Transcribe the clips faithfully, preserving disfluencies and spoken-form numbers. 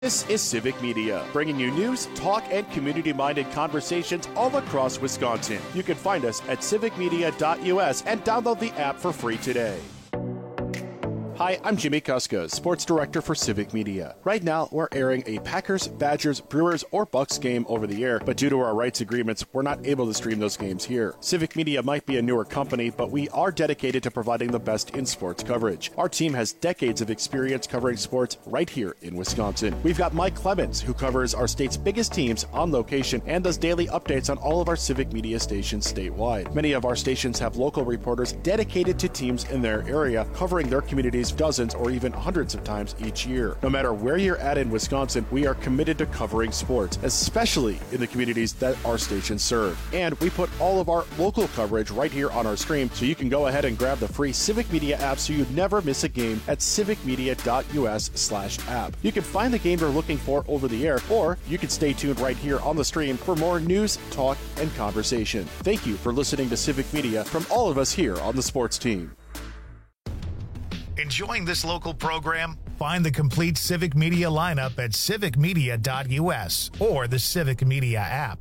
This is Civic Media, bringing you news, talk, and community-minded conversations all across Wisconsin. You can find us at civic media dot U S and download the app for free today. Hi, I'm Jimmy Kuska, Sports Director for Civic Media. Right now, we're airing a Packers, Badgers, Brewers, or Bucks game over the air, but due to our rights agreements, we're not able to stream those games here. Civic Media might be a newer company, but we are dedicated to providing the best in sports coverage. Our team has decades of experience covering sports right here in Wisconsin. We've got Mike Clemens, who covers our state's biggest teams on location and does daily updates on all of our Civic Media stations statewide. Many of our stations have local reporters dedicated to teams in their area, covering their communities dozens or even hundreds of times each year. No matter where you're at in Wisconsin, we are committed to covering sports, especially in the communities that our stations serve. And we put all of our local coverage right here on our stream, so you can go ahead and grab the free Civic Media app so you never miss a game at civic media dot U S slash app. You can find the game you're looking for over the air, or you can stay tuned right here on the stream for more news, talk, and conversation. Thank you for listening to Civic Media from all of us here on the sports team. Enjoying this local program? Find the complete Civic Media lineup at civic media dot U S or the Civic Media app.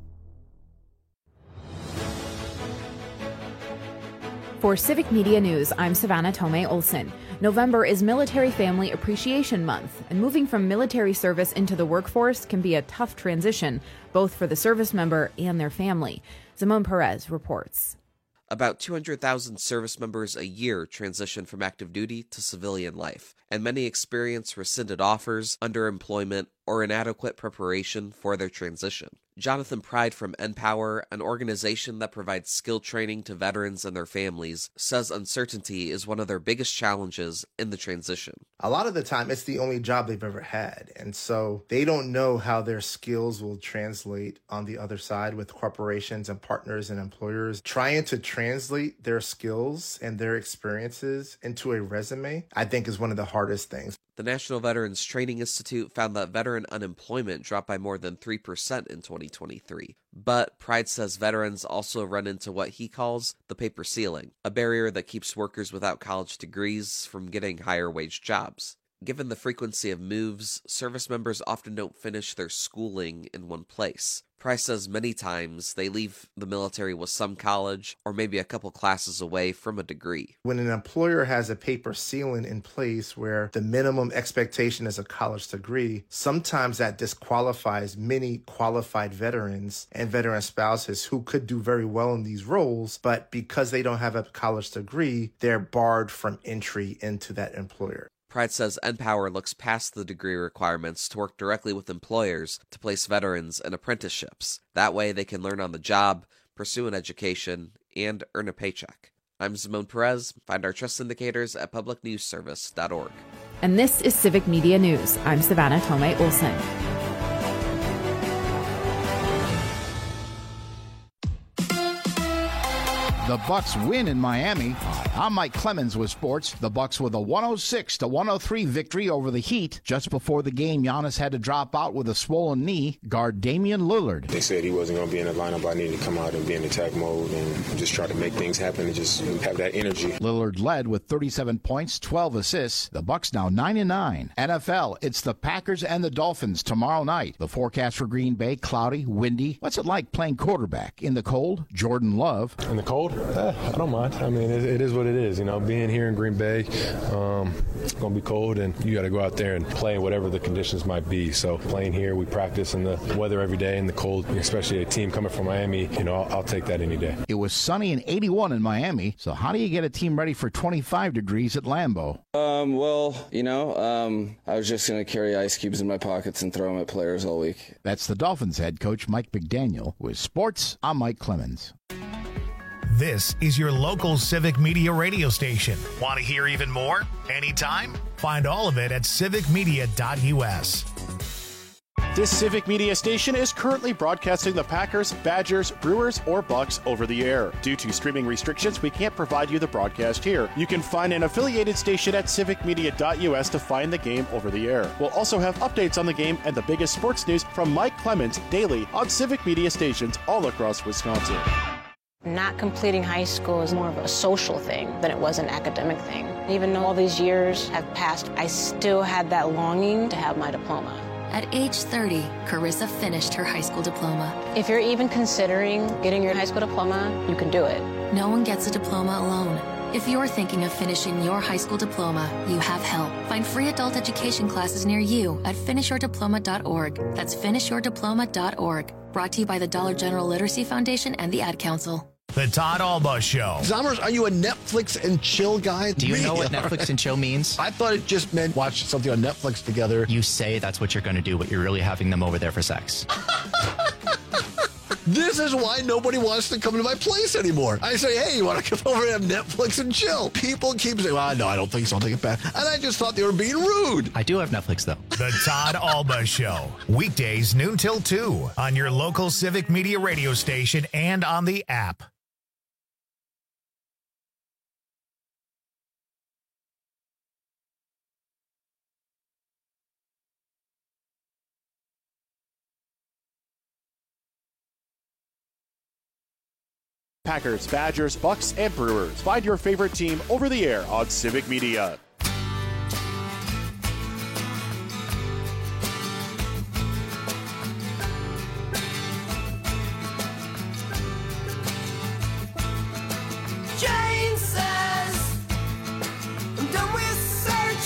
For Civic Media News, I'm Savannah Tomei Olson. November is Military Family Appreciation Month, and moving from military service into the workforce can be a tough transition, both for the service member and their family. Simone Perez reports. About two hundred thousand service members a year transition from active duty to civilian life, and many experience rescinded offers, underemployment, or inadequate preparation for their transition. Jonathan Pride from Empower, an organization that provides skill training to veterans and their families, says uncertainty is one of their biggest challenges in the transition. A lot of the time, it's the only job they've ever had, and so they don't know how their skills will translate on the other side with corporations and partners and employers. Trying to translate their skills and their experiences into a resume, I think, is one of the hardest things. The National Veterans Training Institute found that veteran unemployment dropped by more than three percent in twenty twenty-three. But Pride says veterans also run into what he calls the paper ceiling, a barrier that keeps workers without college degrees from getting higher wage jobs. Given the frequency of moves, service members often don't finish their schooling in one place. Price says many times they leave the military with some college or maybe a couple classes away from a degree. When an employer has a paper ceiling in place where the minimum expectation is a college degree, sometimes that disqualifies many qualified veterans and veteran spouses who could do very well in these roles, but because they don't have a college degree, they're barred from entry into that employer. Pride says Empower looks past the degree requirements to work directly with employers to place veterans in apprenticeships. That way they can learn on the job, pursue an education, and earn a paycheck. I'm Simone Perez. Find our trust indicators at public news service dot org. And this is Civic Media News. I'm Savannah Tomei Olson. The Bucks win in Miami. I'm Mike Clemens with sports. The Bucks with a one oh six to one oh three victory over the Heat. Just before the game, Giannis had to drop out with a swollen knee. Guard Damian Lillard. They said he wasn't going to be in the lineup. I needed to come out and be in attack mode and just try to make things happen and just have that energy. Lillard led with thirty-seven points, twelve assists. The Bucks now nine and nine. N F L, it's the Packers and the Dolphins tomorrow night. The forecast for Green Bay, cloudy, windy. What's it like playing quarterback in the cold? Jordan Love. In the cold? Eh, I don't mind. I mean, it, it is what it is. You know, being here in Green Bay, um, it's going to be cold, and you got to go out there and play whatever the conditions might be. So playing here, we practice in the weather every day in the cold, especially a team coming from Miami. You know, I'll, I'll take that any day. It was sunny and eighty-one in Miami. So how do you get a team ready for twenty-five degrees at Lambeau? Um, well, you know, um, I was just going to carry ice cubes in my pockets and throw them at players all week. That's the Dolphins head coach Mike McDaniel. With sports, I'm Mike Clemens. This is your local Civic Media radio station. Want to hear even more? Anytime? Find all of it at civic media dot U S. This Civic Media station is currently broadcasting the Packers, Badgers, Brewers, or Bucks over the air. Due to streaming restrictions, we can't provide you the broadcast here. You can find an affiliated station at civic media dot U S to find the game over the air. We'll also have updates on the game and the biggest sports news from Mike Clemens daily on Civic Media stations all across Wisconsin. Not completing high school is more of a social thing than it was an academic thing. Even though all these years have passed, I still had that longing to have my diploma. At age thirty, Carissa finished her high school diploma. If you're even considering getting your high school diploma, you can do it. No one gets a diploma alone. If you're thinking of finishing your high school diploma, you have help. Find free adult education classes near you at finish your diploma dot org. That's finish your diploma dot org. Brought to you by the Dollar General Literacy Foundation and the Ad Council. The Todd Alba Show. Zommers, are you a Netflix and chill guy? Do you know what Netflix and chill means? I thought it just meant watch something on Netflix together. You say that's what you're going to do, but you're really having them over there for sex. This is why nobody wants to come to my place anymore. I say, hey, you want to come over and have Netflix and chill? People keep saying, well, no, I don't think so. I'll take it back. And I just thought they were being rude. I do have Netflix, though. The Todd Alba Show. Weekdays, noon till two on your local Civic Media radio station and on the app. Packers, Badgers, Bucks, and Brewers. Find your favorite team over the air on Civic Media. Jane says, I'm done with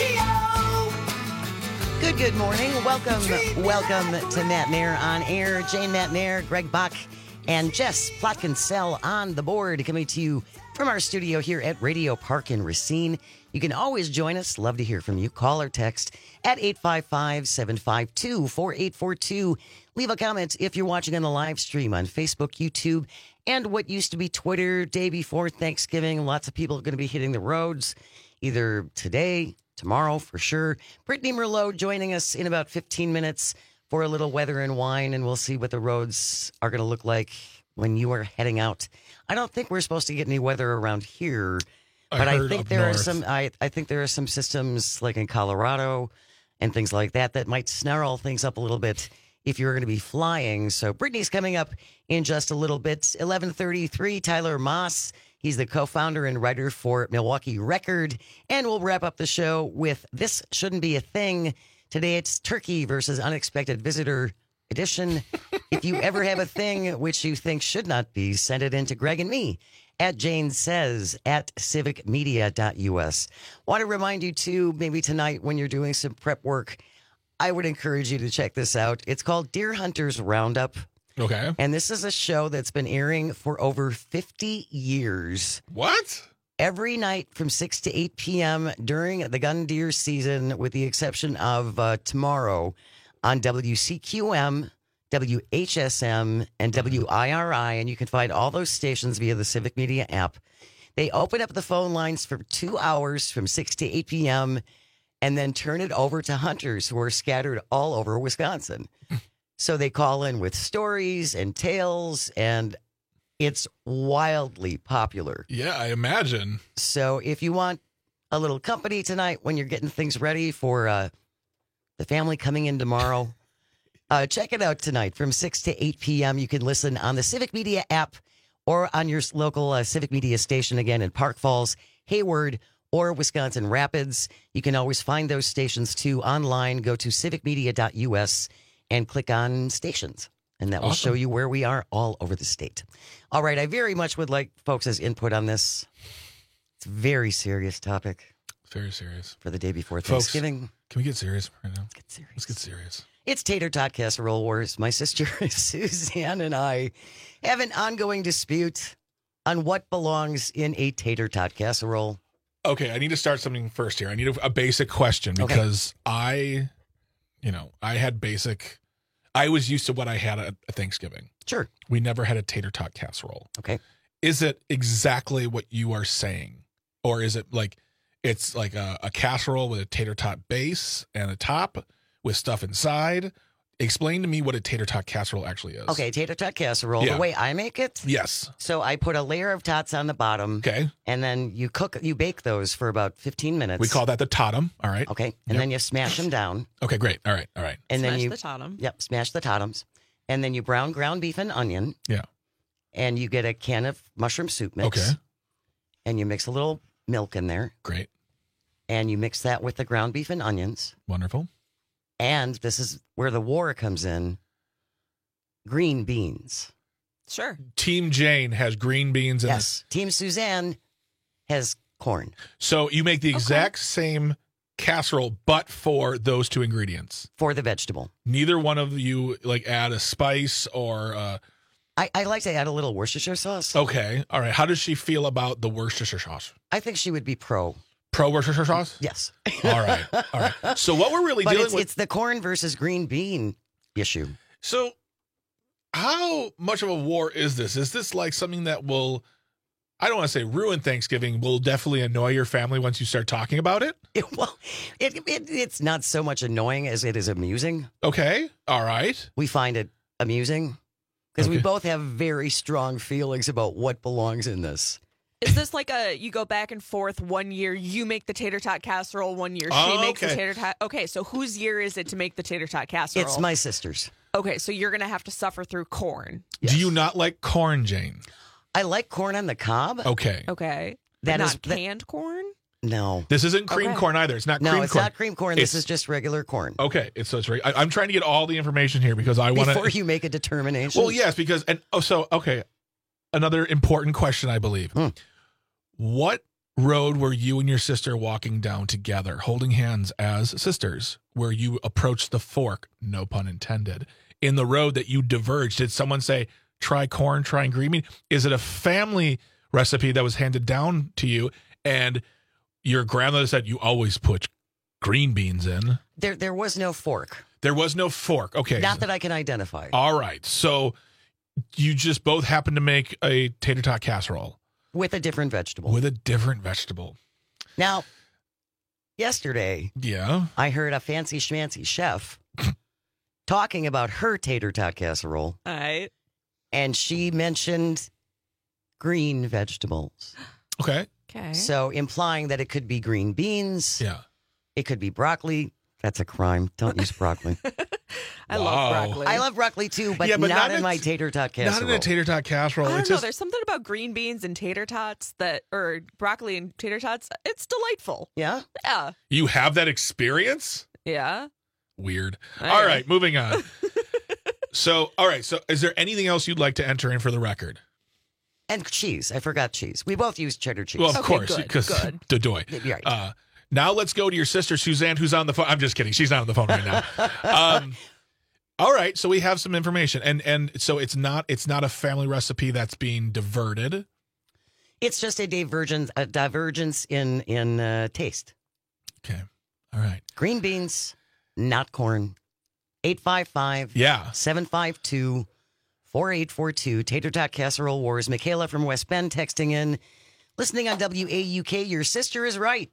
Sergio. Good, good morning. Welcome, welcome to Matt Mayer on air. Jane Matt Mayer, Greg Bach, and Jess Plotkin-Sell on the board, coming to you from our studio here at Radio Park in Racine. You can always join us. Love to hear from you. Call or text at eight five five, seven five two, four eight four two. Leave a comment if you're watching on the live stream on Facebook, YouTube, and what used to be Twitter. Day before Thanksgiving, lots of people are going to be hitting the roads either today, tomorrow for sure. Brittany Merlot joining us in about fifteen minutes for a little weather and wine, and we'll see what the roads are going to look like when you are heading out. I don't think we're supposed to get any weather around here, I but I heard think up there north. are some. I, I think there are some systems like in Colorado and things like that that might snarl things up a little bit if you're going to be flying. So Brittany's coming up in just a little bit. eleven thirty-three, Tyler Moss. He's the co-founder and writer for Milwaukee Record, and we'll wrap up the show with This Shouldn't Be a Thing. Today it's Turkey versus Unexpected Visitor edition. If you ever have a thing which you think should not be, send it in to Greg and me at Jane Says at civic media dot u s. Want to remind you, too, maybe tonight when you're doing some prep work, I would encourage you to check this out. It's called Deer Hunters Roundup. Okay. And this is a show that's been airing for over fifty years. What? Every night from six to eight p.m. during the gun deer season, with the exception of uh, tomorrow on W C Q M, W H S M, and W I R I. And you can find all those stations via the Civic Media app. They open up the phone lines for two hours from six to eight p.m. and then turn it over to hunters who are scattered all over Wisconsin. So they call in with stories and tales, and it's wildly popular. Yeah, I imagine. So if you want a little company tonight when you're getting things ready for uh, the family coming in tomorrow, uh, check it out tonight from six to eight p.m. You can listen on the Civic Media app or on your local uh, Civic Media station, again, in Park Falls, Hayward, or Wisconsin Rapids. You can always find those stations, too, online. Go to civic media dot u s and click on stations. And that will Awesome. show you where we are all over the state. All right, I very much would like folks' input on this. It's a very serious topic. Very serious. For the day before Folks, Thanksgiving. Can we get serious right now? Let's get serious. Let's get serious. It's Tater Tot Casserole Wars. My sister Suzanne and I have an ongoing dispute on what belongs in a Tater Tot Casserole. Okay, I need to start something first here. I need a, a basic question because okay. I, you know, I had basic... I was used to what I had at Thanksgiving. Sure. We never had a tater tot casserole. Okay. Is it exactly what you are saying? Or is it like, it's like a, a casserole with a tater tot base and a top with stuff inside? Explain to me what a tater tot casserole actually is. Okay, tater tot casserole, Yeah. the way I make it. Yes. So I put a layer of tots on the bottom. Okay. And then you cook, you bake those for about fifteen minutes. We call that the totem. All right. Okay. And Yep. then you smash them down. Okay, great. All right. All right. And then Smash you the totem. Yep, smash the totems. And then you brown ground beef and onion. Yeah. And you get a can of mushroom soup mix. Okay. And you mix a little milk in there. Great. And you mix that with the ground beef and onions. Wonderful. And this is where the war comes in. Green beans. Sure. Team Jane has green beans in Yes. it. Team Suzanne has corn. So you make the exact same casserole, but for those two ingredients. For the vegetable. Neither one of you like add a spice or. Uh... I, I like to add a little Worcestershire sauce. Okay. All right. How does she feel about the Worcestershire sauce? I think she would be pro. Pro Worcestershire sauce? Yes. All right. All right. So what we're really but dealing it's, with. It's the corn versus green bean issue. So. How much of a war is this? Is this like something that will, I don't want to say ruin Thanksgiving, will definitely annoy your family once you start talking about it? it well, it, it it's not so much annoying as it is amusing. Okay. All right. We find it amusing because Okay. we both have very strong feelings about what belongs in this. Is this like a, you go back and forth, one year you make the tater tot casserole, one year she Oh, makes the okay. tater tot. Okay, so whose year is it to make the tater tot casserole? It's my sister's. Okay, so you're going to have to suffer through corn. Do you not like corn, Jane? I like corn on the cob. Okay. Okay. That But is- not that- canned corn? No. This isn't cream Okay. corn either. It's not No, cream it's corn. not cream corn. It's- This is just regular corn. Okay. It's so it's right. I, I'm trying to get all the information here because I want to. Before you make a determination. Well, yes, because and oh, so okay. Another important question, I believe. Hmm. What road were you and your sister walking down together, holding hands as sisters, where you approached the fork, no pun intended, in the road that you diverged? Did someone say, try corn, try green bean? Is it a family recipe that was handed down to you and your grandmother said you always put green beans in? There, there was no fork. There was no fork. Okay. Not that I can identify. All right. So you just both happened to make a tater tot casserole. With a different vegetable. With a different vegetable. Now, yesterday, Yeah. I heard a fancy schmancy chef talking about her tater tot casserole, All right. and she mentioned green vegetables. Okay. Okay. So implying that it could be green beans. Yeah. It could be broccoli. That's a crime. Don't use broccoli. I Wow. love broccoli. I love broccoli too, but, Yeah, but not, not in in- my tater tot casserole. Not in a tater tot casserole. I don't It's know. just There's something about green beans and tater tots that, or broccoli and tater tots. It's delightful. Yeah? Yeah. you have that experience? Yeah. Weird. Okay. All right, moving on. So, all right. So, is there anything else you'd like to enter in for the record? And cheese. I forgot cheese. We both use cheddar cheese. Well, of Okay, course, good, because good. the doy. You're right. Uh, now let's go to your sister Suzanne, who's on the phone. I'm just kidding. She's not on the phone right now. Um, all right, so we have some information, and and so it's not it's not a family recipe that's being diverted. It's just a divergence, a divergence in in uh, taste. Okay, all right. Green beans, not corn. eight five five, Yeah. seven five two, four eight four two. Tater Tot Casserole Wars. Michaela from West Bend texting in. Listening on W A U K, your sister is right.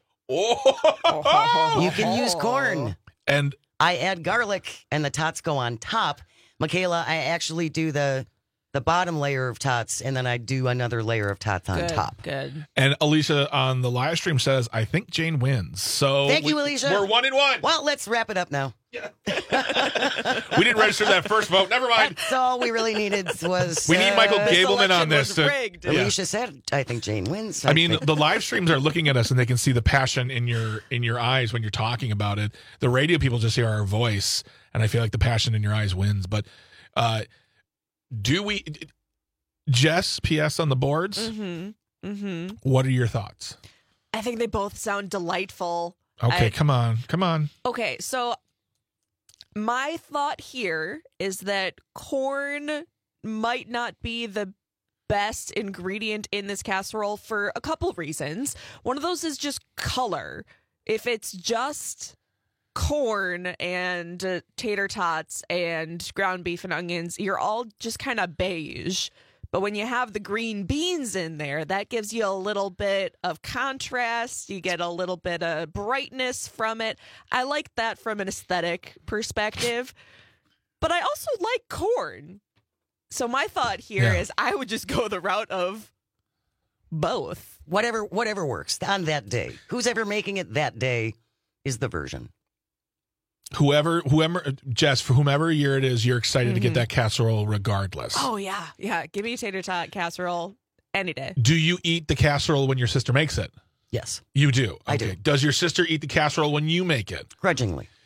Oh, You can use corn. and I add garlic and the tots go on top. Michaela, I actually do the the bottom layer of tots and then I do another layer of tots on Good. top. Good. and Alicia on the live stream says, "I think Jane wins." So Thank you, we- Alicia. We're one in one. Well, let's wrap it up now. We didn't register that first vote. Never mind. That's all we really needed was. We need uh, Michael This Gableman on election this. was to- rigged. Yeah. Alicia said, I think Jane wins. I mean, think- the live streams are looking at us and they can see the passion in your in your eyes when you're talking about it. The radio people just hear our voice, and I feel like the passion in your eyes wins. But uh, do we, Jess? P S on the boards. Mm-hmm. Mm-hmm. What are your thoughts? I think they both sound delightful. Okay, I- come on, come on. Okay, so my thought here is that corn might not be the best ingredient in this casserole for a couple reasons. One of those is just color. If it's just corn and uh, tater tots and ground beef and onions, you're all just kind of beige. But when you have the green beans in there, that gives you a little bit of contrast. You get a little bit of brightness from it. I like that from an aesthetic perspective. But I also like corn. So my thought here Yeah. is I would just go the route of both. whatever whatever works on that day. Who's ever making it that day is the version. Whoever, whoever, Jess, for whomever year it is, you're excited to get Mhm. that casserole regardless. Oh, yeah. Yeah. Give me a tater tot casserole any day. Do you eat the casserole when your sister makes it? Yes, You do. I Okay. do. Does your sister eat the casserole when you make it? grudgingly.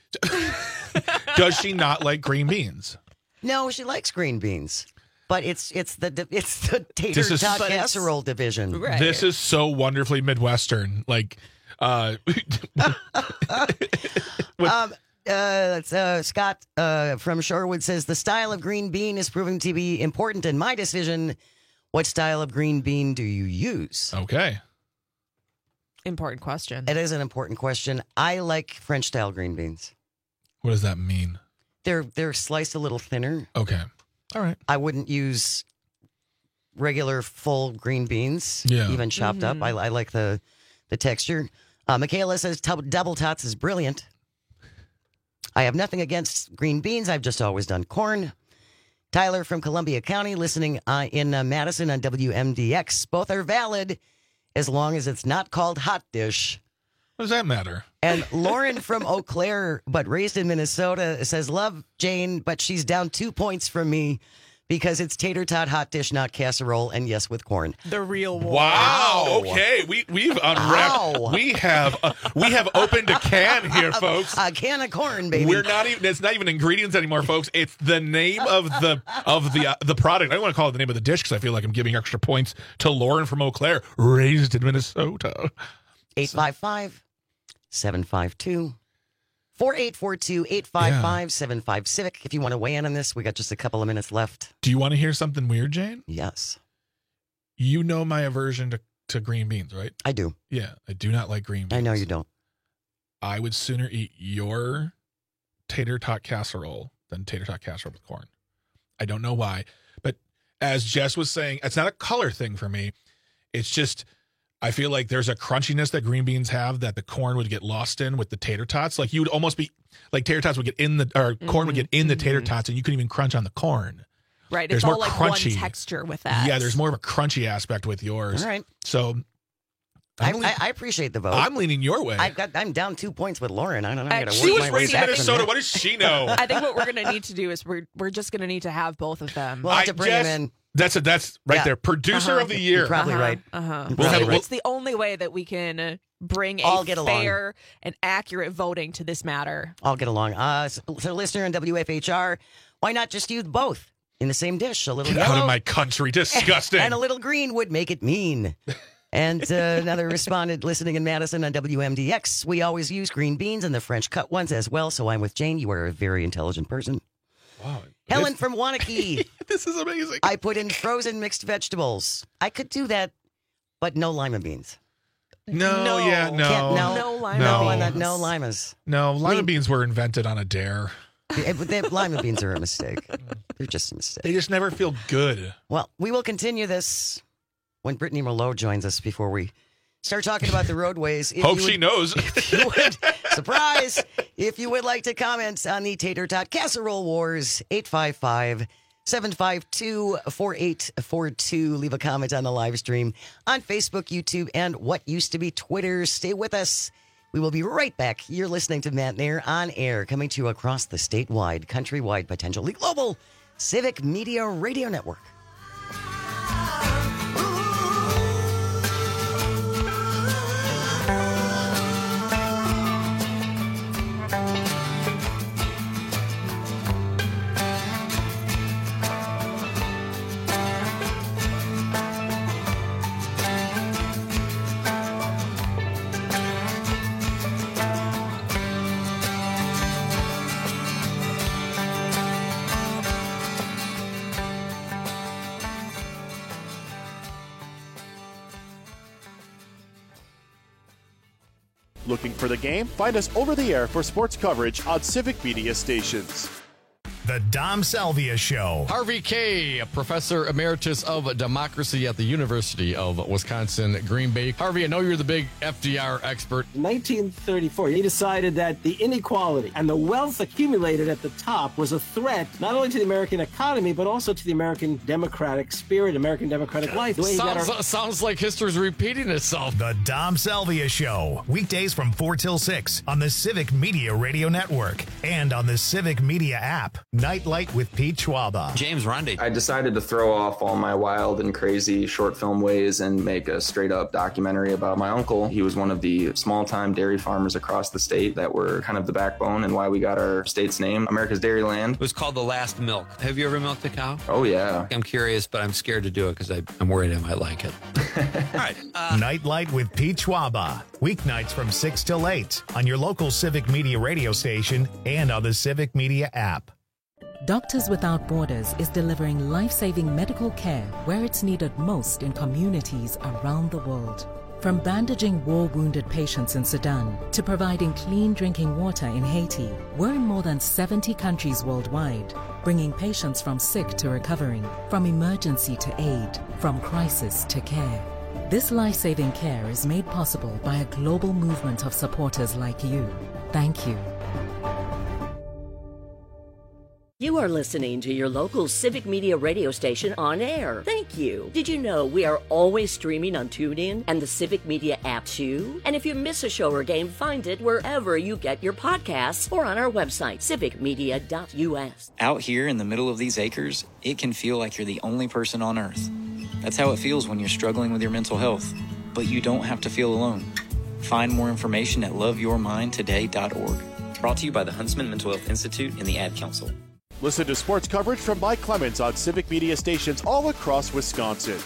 Does she not like green beans? No, she likes green beans, but it's it's the it's the tater This is- tot But it's- casserole division. This is so wonderfully Midwestern. Like, uh, um, uh, it's, uh, Scott uh, from Shorewood says the style of green bean is proving to be important in my decision. What style of green bean do you use? Okay. Important question. It is an important question. I like French style green beans. What does that mean? They're they're sliced a little thinner. Okay. All right. I wouldn't use regular full green beans, Yeah. even chopped Mhm. up. I, I like the the texture. Uh, Michaela says tub- double tots is brilliant. I have nothing against green beans. I've just always done corn. Tyler from Columbia County listening uh, in uh, Madison on W M D X. Both are valid as long as it's not called hot dish. What does that matter? And Lauren from Eau Claire, but raised in Minnesota, says, love Jane, but she's down two points from me because it's tater tot hot dish, not casserole, and yes, with corn. The real one. Wow. Okay, we we've unwrapped. Ow. We have uh, we have opened a can here, folks. A can of corn, baby. We're not even. It's not even ingredients anymore, folks. It's the name of the of the uh, the product. I don't want to call it the name of the dish because I feel like I'm giving extra points to Lauren from Eau Claire, raised in Minnesota. eight five five, seven five two, four eight four two, eight five five, seven five Civic. If you want to weigh in on this, we got just a couple of minutes left. Do you want to hear something weird, Jane? Yes. You know my aversion to, to green beans, right? I do. Yeah, I do not like green beans. I know you don't. I would sooner eat your tater tot casserole than tater tot casserole with corn. I don't know why, but as Jess was saying, it's not a color thing for me. It's just I feel like there's a crunchiness that green beans have that the corn would get lost in with the tater tots. Like you would almost be like tater tots would get in the or corn would get in the tater tots, and you couldn't even crunch on the corn. Right. There's It's more all like crunchy. one texture with that. Yeah, there's more of a crunchy aspect with yours. All right. So I, I'm, I, I appreciate the vote. I'm leaning your way. I've got, I'm down two points with Lauren. I don't know. I Uh, gotta she work was my way raised in back from Minnesota. that. What does she know? I think what we're going to need to do is we're we're just going to need to have both of them. We'll have to I bring just- him in. That's a that's right Yeah. there. Producer Uh-huh. of the year. You're probably uh-huh, right. Uh-huh. You're We'll probably have- right. It's the only way that we can uh, bring All a get along. fair and accurate voting to this matter. I'll get along. Uh, so, so listener in W F H R, why not just use both in the same dish? A little Get yellow out of my country. Disgusting. and a little green would make it mean. And uh, another responded listening in Madison on W M D X. We always use green beans and the French cut ones as well. So I'm with Jane. You are a very intelligent person. Wow. Helen from Wanakee. This is amazing. I put in frozen mixed vegetables. I could do that, but no lima beans. No, No. yeah, no. Can't, no, No lima no, beans. and that- no limas. No, lima Lean- beans were invented on a dare. Yeah, but they- lima beans are a mistake. They're just a mistake. They just never feel good. Well, we will continue this when Brittany Merlot joins us before we start talking about the roadways. If Hope you she would- knows. If you would, surprise! If you would like to comment on the Tater Tot Casserole Wars, eight five five, seven five two, four eight four two. Leave a comment on the live stream on Facebook, YouTube, and what used to be Twitter. Stay with us. We will be right back. You're listening to Matt Nair on air, coming to you across the statewide, countrywide, potentially global Civic Media Radio Network. Looking for the game? Find us over the air for sports coverage on Civic Media stations. The Dom Salvia Show. Harvey Kaye, a professor emeritus of democracy at the University of Wisconsin, Green Bay. Harvey, I know you're the big F D R expert. In nineteen thirty-four, he decided that the inequality and the wealth accumulated at the top was a threat not only to the American economy, but also to the American democratic spirit, American democratic life. The way he got Sounds, our- sounds like history's repeating itself. The Dom Salvia Show. Weekdays from four till six on the Civic Media Radio Network and on the Civic Media app. Nightlight with Pete Schwaba. James Rundy. I decided to throw off all my wild and crazy short film ways and make a straight up documentary about my uncle. He was one of the small time dairy farmers across the state that were kind of the backbone and why we got our state's name, America's Dairyland. It was called The Last Milk. Have you ever milked a cow? Oh, yeah. I'm curious, but I'm scared to do it because I'm worried I might like it. All right. Uh, Nightlight with Pete Schwaba. Weeknights from six till eight on your local Civic Media radio station and on the Civic Media app. Doctors Without Borders is delivering life-saving medical care where it's needed most in communities around the world. From bandaging war-wounded patients in Sudan to providing clean drinking water in Haiti, we're in more than seventy countries worldwide, bringing patients from sick to recovering, from emergency to aid, from crisis to care. This life-saving care is made possible by a global movement of supporters like you. Thank you. You are listening to your local Civic Media radio station on air. Thank you. Did you know we are always streaming on TuneIn and the Civic Media app too? And if you miss a show or game, find it wherever you get your podcasts or on our website, civic media dot u s. Out here in the middle of these acres, it can feel like you're the only person on earth. That's how it feels when you're struggling with your mental health. But you don't have to feel alone. Find more information at love your mind today dot org. Brought to you by the Huntsman Mental Health Institute and the Ad Council. Listen to sports coverage from Mike Clemens on Civic Media stations all across Wisconsin.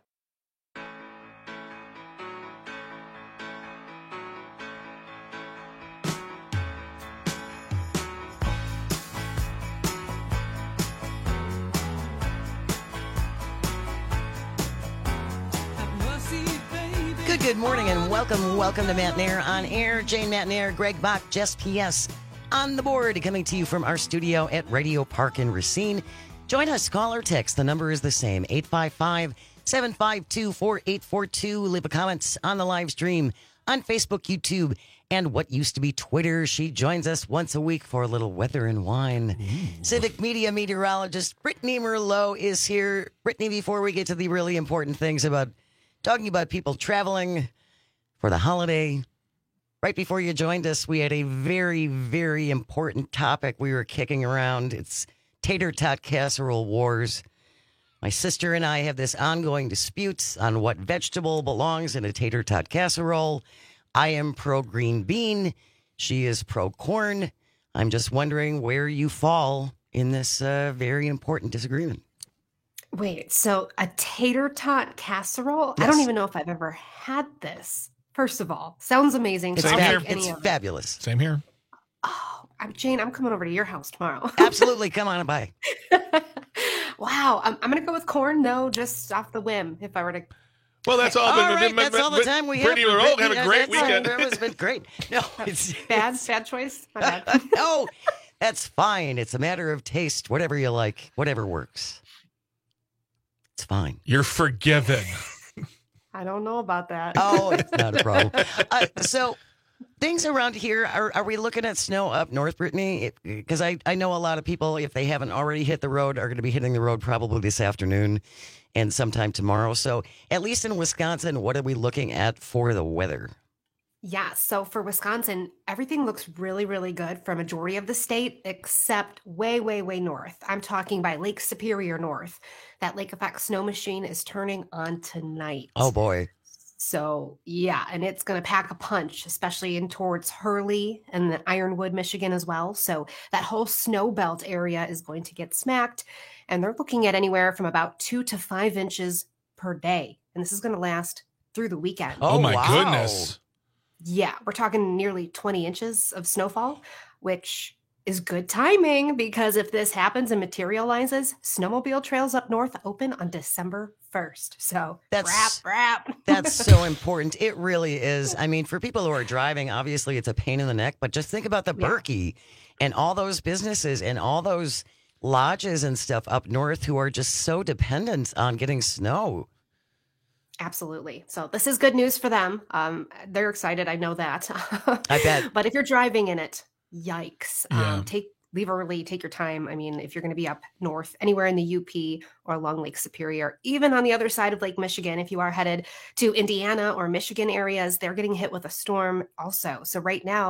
Good, good morning and welcome, welcome to Matt Nair on Air. Jane Matt Nair, Greg Bach, Jess P S on the board, coming to you from our studio at Radio Park in Racine. Join us, call or text. The number is the same, eight five five, seven five two, four eight four two. Leave a comment on the live stream on Facebook, YouTube, and what used to be Twitter. She joins us once a week for a little weather and wine. Ooh. Civic Media meteorologist Brittany Merlot is here. Brittany, before we get to the really important things about talking about people traveling for the holiday, right before you joined us, we had a very, very important topic we were kicking around. It's tater tot casserole wars. My sister and I have this ongoing dispute on what vegetable belongs in a tater tot casserole. I am pro green bean. She is pro corn. I'm just wondering where you fall in this uh, very important disagreement. Wait, so a tater tot casserole? Yes. I don't even know if I've ever had this. First of all, sounds amazing. It's, I'll fab- take any it's of it. fabulous. Same here. Oh, I'm Jane. I'm coming over to your house tomorrow. Absolutely. Come on by. Wow. I'm, I'm going to go with corn, though, just off the whim. If I were to. Well, that's all. All been, right, that's all the time we have. Brittany Merlot, have a great That's- weekend. It's been great. No, it's bad, bad choice. My bad. no, that's fine. It's a matter of taste. Whatever you like, whatever works. It's fine. You're forgiven. I don't know about that. Oh, it's not a problem. Uh, so things around here, are, are we looking at snow up north, Brittany? Because I, I know a lot of people, if they haven't already hit the road, are going to be hitting the road probably this afternoon and sometime tomorrow. So at least in Wisconsin, what are we looking at for the weather? Yeah, so for Wisconsin, everything looks really, really good for a majority of the state, except way, way, way north. I'm talking by Lake Superior north. That lake effect snow machine is turning on tonight. Oh, boy. So, yeah, and it's going to pack a punch, especially in towards Hurley and the Ironwood, Michigan as well. So that whole snow belt area is going to get smacked. And they're looking at anywhere from about two to five inches per day. And this is going to last through the weekend. Oh, oh my wow. goodness. Yeah, we're talking nearly twenty inches of snowfall, which is good timing because if this happens and materializes, snowmobile trails up north open on December first. So That's- wrap, wrap. That's so important. It really is. I mean, for people who are driving, obviously it's a pain in the neck, but just think about the Yeah. Berkey and all those businesses and all those lodges and stuff up north who are just so dependent on getting snow. Absolutely. So this is good news for them. Um, they're excited. I know that. I bet. But if you're driving in it, yikes. Yeah. Um, take leave early, take your time. I mean, if you're going to be up north, anywhere in the U P or along Lake Superior, even on the other side of Lake Michigan, if you are headed to Indiana or Michigan areas, they're getting hit with a storm also. So right now,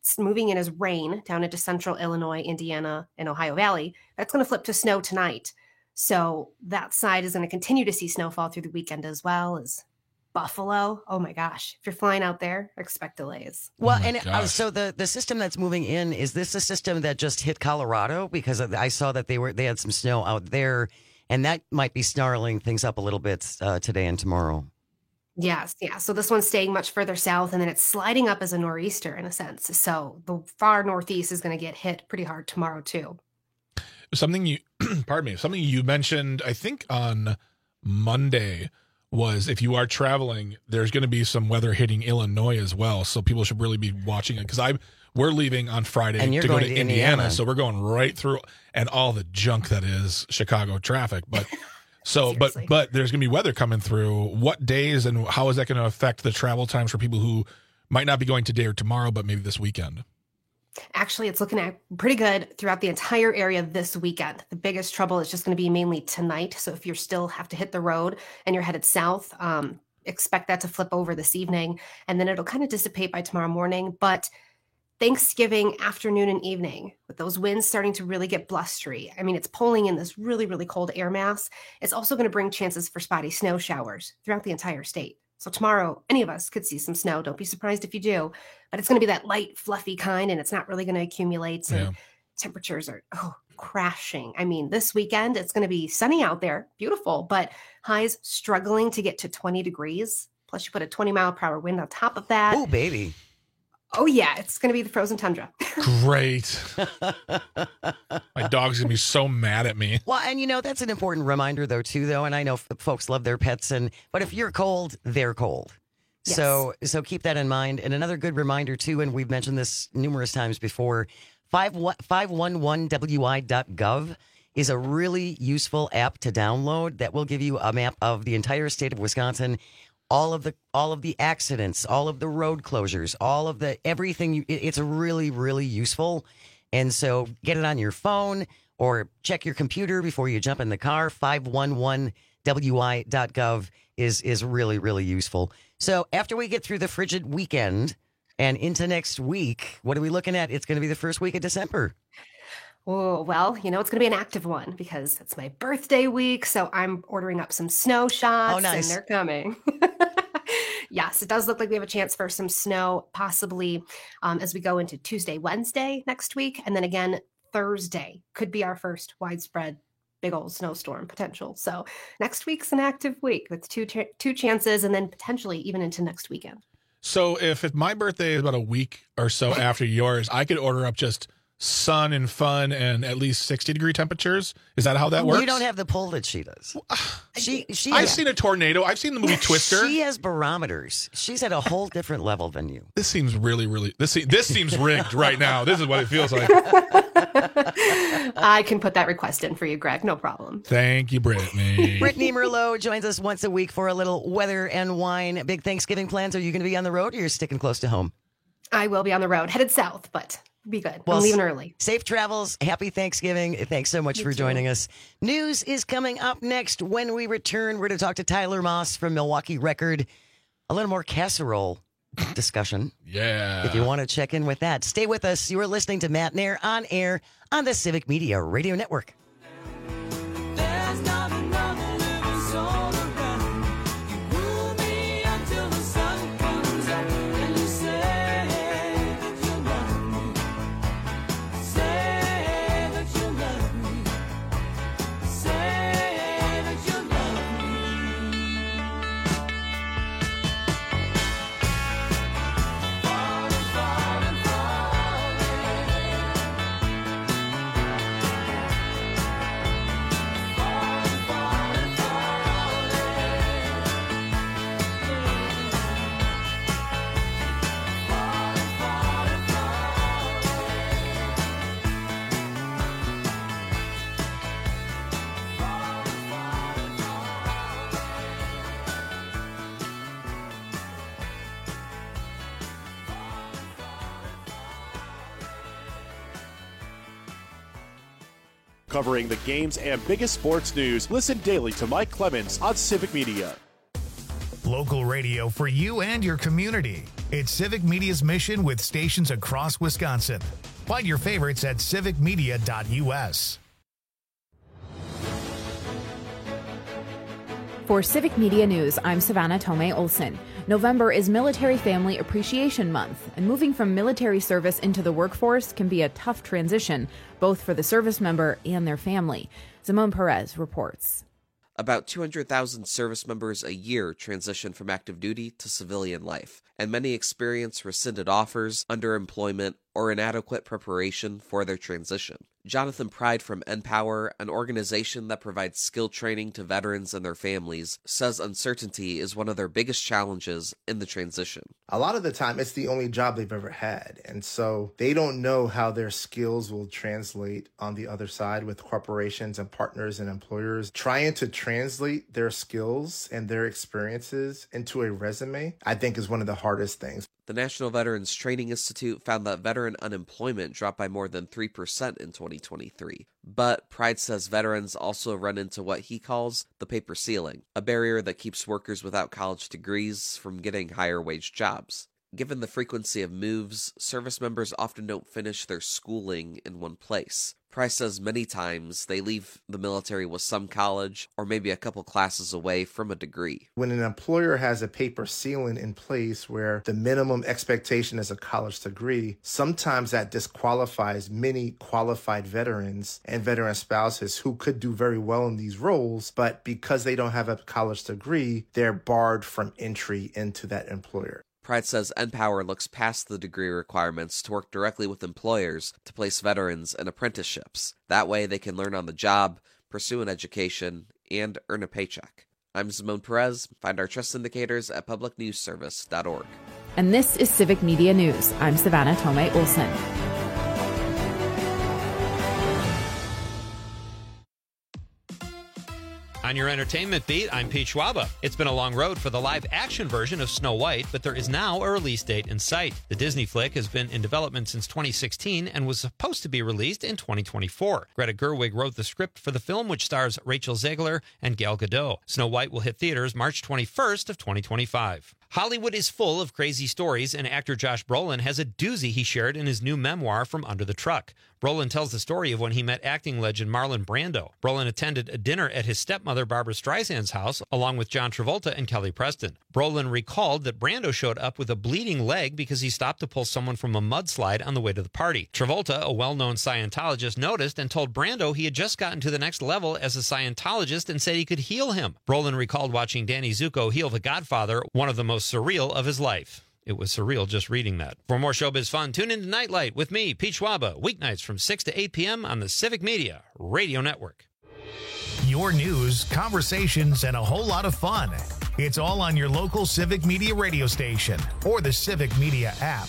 it's moving in as rain down into central Illinois, Indiana, and Ohio Valley. That's going to flip to snow tonight. So that side is going to continue to see snowfall through the weekend as well as Buffalo. Oh my gosh. If you're flying out there, expect delays. Well, oh and uh, so the, the system that's moving in, is this a system that just hit Colorado? Because I saw that they were they had some snow out there, and that might be snarling things up a little bit uh, today and tomorrow. Yes, yeah. So this one's staying much further south, and then it's sliding up as a nor'easter in a sense. So the far northeast is going to get hit pretty hard tomorrow too. Something you, pardon me, something you mentioned, I think on Monday, was if you are traveling, there's going to be some weather hitting Illinois as well. So people should really be watching it, because I we're leaving on Friday to go to, to Indiana, Indiana. So we're going right through and all the junk that is Chicago traffic. But so, but but there's going to be weather coming through. What days and how is that going to affect the travel times for people who might not be going today or tomorrow, but maybe this weekend? Actually, it's looking at pretty good throughout the entire area this weekend. The biggest trouble is just going to be mainly tonight. So if you still have to hit the road and you're headed south, um, expect that to flip over this evening, and then it'll kind of dissipate by tomorrow morning. But Thanksgiving afternoon and evening, with those winds starting to really get blustery, I mean, it's pulling in this really, really cold air mass. It's also going to bring chances for spotty snow showers throughout the entire state. So tomorrow, any of us could see some snow. Don't be surprised if you do, but it's going to be that light, fluffy kind, and it's not really going to accumulate. And yeah. Temperatures are oh, crashing. I mean, this weekend, it's going to be sunny out there, beautiful, but highs struggling to get to twenty degrees. Plus, you put a twenty mile per hour wind on top of that. Oh, baby. Oh, yeah. It's going to be the frozen tundra. Great. My dog's going to be so mad at me. Well, and you know, that's an important reminder, though, too, though. And I know f- folks love their pets. and But if you're cold, they're cold. Yes. So so keep that in mind. And another good reminder, too, and we've mentioned this numerous times before, five one one W I dot gov is a really useful app to download that will give you a map of the entire state of Wisconsin. All of the all of the accidents, all of the road closures, all of the everything. You, it, it's really, really useful. And so get it on your phone or check your computer before you jump in the car. five one one W I dot gov is, is really, really useful. So after we get through the frigid weekend and into next week, what are we looking at? It's going to be the first week of December. Oh, well, you know, it's going to be an active one because it's my birthday week. So I'm ordering up some snow shots. Oh, nice. And they're coming. Yes, it does look like we have a chance for some snow, possibly um, as we go into Tuesday, Wednesday next week. And then again, Thursday could be our first widespread big old snowstorm potential. So next week's an active week with two ch- two chances, and then potentially even into next weekend. So if it, my birthday is about a week or so after yours, I could order up just sun and fun and at least sixty degree temperatures. Is that how that works? You don't have the pull that she does. She, she I've has, seen a tornado. I've seen the movie Twister. She has barometers. She's at a whole different level than you. This seems really, really, this, this seems rigged right now. This is what it feels like. I can put that request in for you, Greg. No problem. Thank you, Brittany. Brittany Merlot joins us once a week for a little weather and wine. Big Thanksgiving plans. Are you going to be on the road or you're sticking close to home? I will be on the road, headed south, but be good. Well, I'm leaving early. Safe travels. Happy Thanksgiving. Thanks so much you for too. joining us. News is coming up next. When we return, we're going to talk to Tyler Moss from Milwaukee Record. A little more casserole discussion. Yeah. If you want to check in with that, stay with us. You are listening to Matt Nair on air on the Civic Media Radio Network. There's not another living soul around. You woo me until the sun comes up, and you say that you love me. Say that you love me. Say that you love me. Falling, falling, Covering the games and biggest sports news, listen daily to Mike Clemens on Civic Media. local radio for you and your community. It's Civic Media's mission with stations across Wisconsin. Find your favorites at civic media dot U S. For Civic Media News, I'm Savannah Tomei Olson. November is Military Family Appreciation Month, and moving from military service into the workforce can be a tough transition, both for the service member and their family. Simone Perez reports. About two hundred thousand service members a year transition from active duty to civilian life, and many experience rescinded offers, underemployment, or inadequate preparation for their transition. Jonathan Pride from Empower, an organization that provides skill training to veterans and their families, says uncertainty is one of their biggest challenges in the transition. A lot of the time, it's the only job they've ever had. And so they don't know how their skills will translate on the other side with corporations and partners and employers. Trying to translate their skills and their experiences into a resume, I think, is one of the hardest things. The National Veterans Training Institute found that veteran unemployment dropped by more than three percent in twenty twenty-three. But Pride says veterans also run into what he calls the paper ceiling, a barrier that keeps workers without college degrees from getting higher wage jobs. Given the frequency of moves, service members often don't finish their schooling in one place. Price says many times they leave the military with some college or maybe a couple classes away from a degree. When an employer has a paper ceiling in place where the minimum expectation is a college degree, sometimes that disqualifies many qualified veterans and veteran spouses who could do very well in these roles, but because they don't have a college degree, they're barred from entry into that employer. Pride says Empower looks past the degree requirements to work directly with employers to place veterans in apprenticeships. That way they can learn on the job, pursue an education, and earn a paycheck. I'm Simone Perez. Find our trust indicators at public news service dot org. And this is Civic Media News. I'm Savannah Tomei Olson. On your entertainment beat, I'm Pete Schwaba. It's been a long road for the live-action version of Snow White, but there is now a release date in sight. The Disney flick has been in development since twenty sixteen and was supposed to be released in twenty twenty-four. Greta Gerwig wrote the script for the film, which stars Rachel Zegler and Gal Gadot. Snow White will hit theaters March twenty-first of twenty twenty-five. Hollywood is full of crazy stories, and actor Josh Brolin has a doozy he shared in his new memoir, From Under the Truck. Brolin tells the story of when he met acting legend Marlon Brando. Brolin attended a dinner at his stepmother Barbra Streisand's house, along with John Travolta and Kelly Preston. Brolin recalled that Brando showed up with a bleeding leg because he stopped to pull someone from a mudslide on the way to the party. Travolta, a well-known Scientologist, noticed and told Brando he had just gotten to the next level as a Scientologist and said he could heal him. Brolin recalled watching Danny Zuko heal The Godfather, one of the most surreal of his life. It was surreal just reading that. For more showbiz fun, tune in to Nightlight with me, Pete Schwaba, weeknights from six to eight p.m. on the Civic Media Radio Network. Your news, conversations, and a whole lot of fun. It's all on your local Civic Media radio station or the Civic Media app.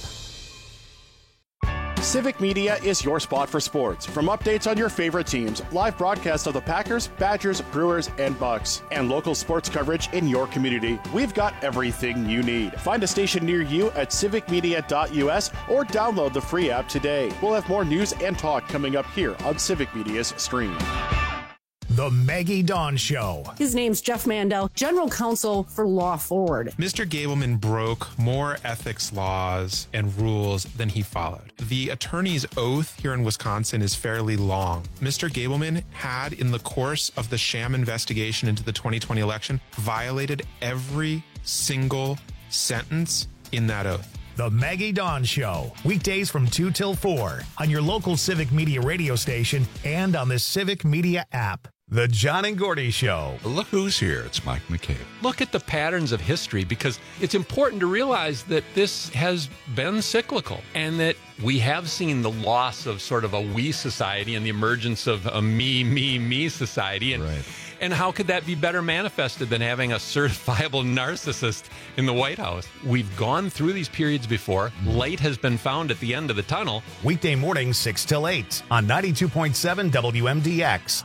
Civic Media is your spot for sports. From updates on your favorite teams, live broadcasts of the Packers, Badgers, Brewers, and Bucks, and local sports coverage in your community, we've got everything you need. Find a station near you at civic media dot U S or download the free app today. We'll have more news and talk coming up here on Civic Media's stream. The Maggie Dawn Show. His name's Jeff Mandel, General Counsel for Law Forward. Mister Gableman broke more ethics laws and rules than he followed. The attorney's oath here in Wisconsin is fairly long. Mister Gableman had, in the course of the sham investigation into the twenty twenty election, violated every single sentence in that oath. The Maggie Dawn Show, weekdays from two till four on your local Civic Media radio station and on the Civic Media app. The John and Gordy Show. Look who's here. It's Mike McCabe. Look at the patterns of history, because it's important to realize that this has been cyclical and that we have seen the loss of sort of a we society and the emergence of a me, me, me society. And, right. and how could that be better manifested than having a certifiable narcissist in the White House? We've gone through these periods before. Light has been found at the end of the tunnel. Weekday mornings, six till eight on ninety-two point seven W M D X.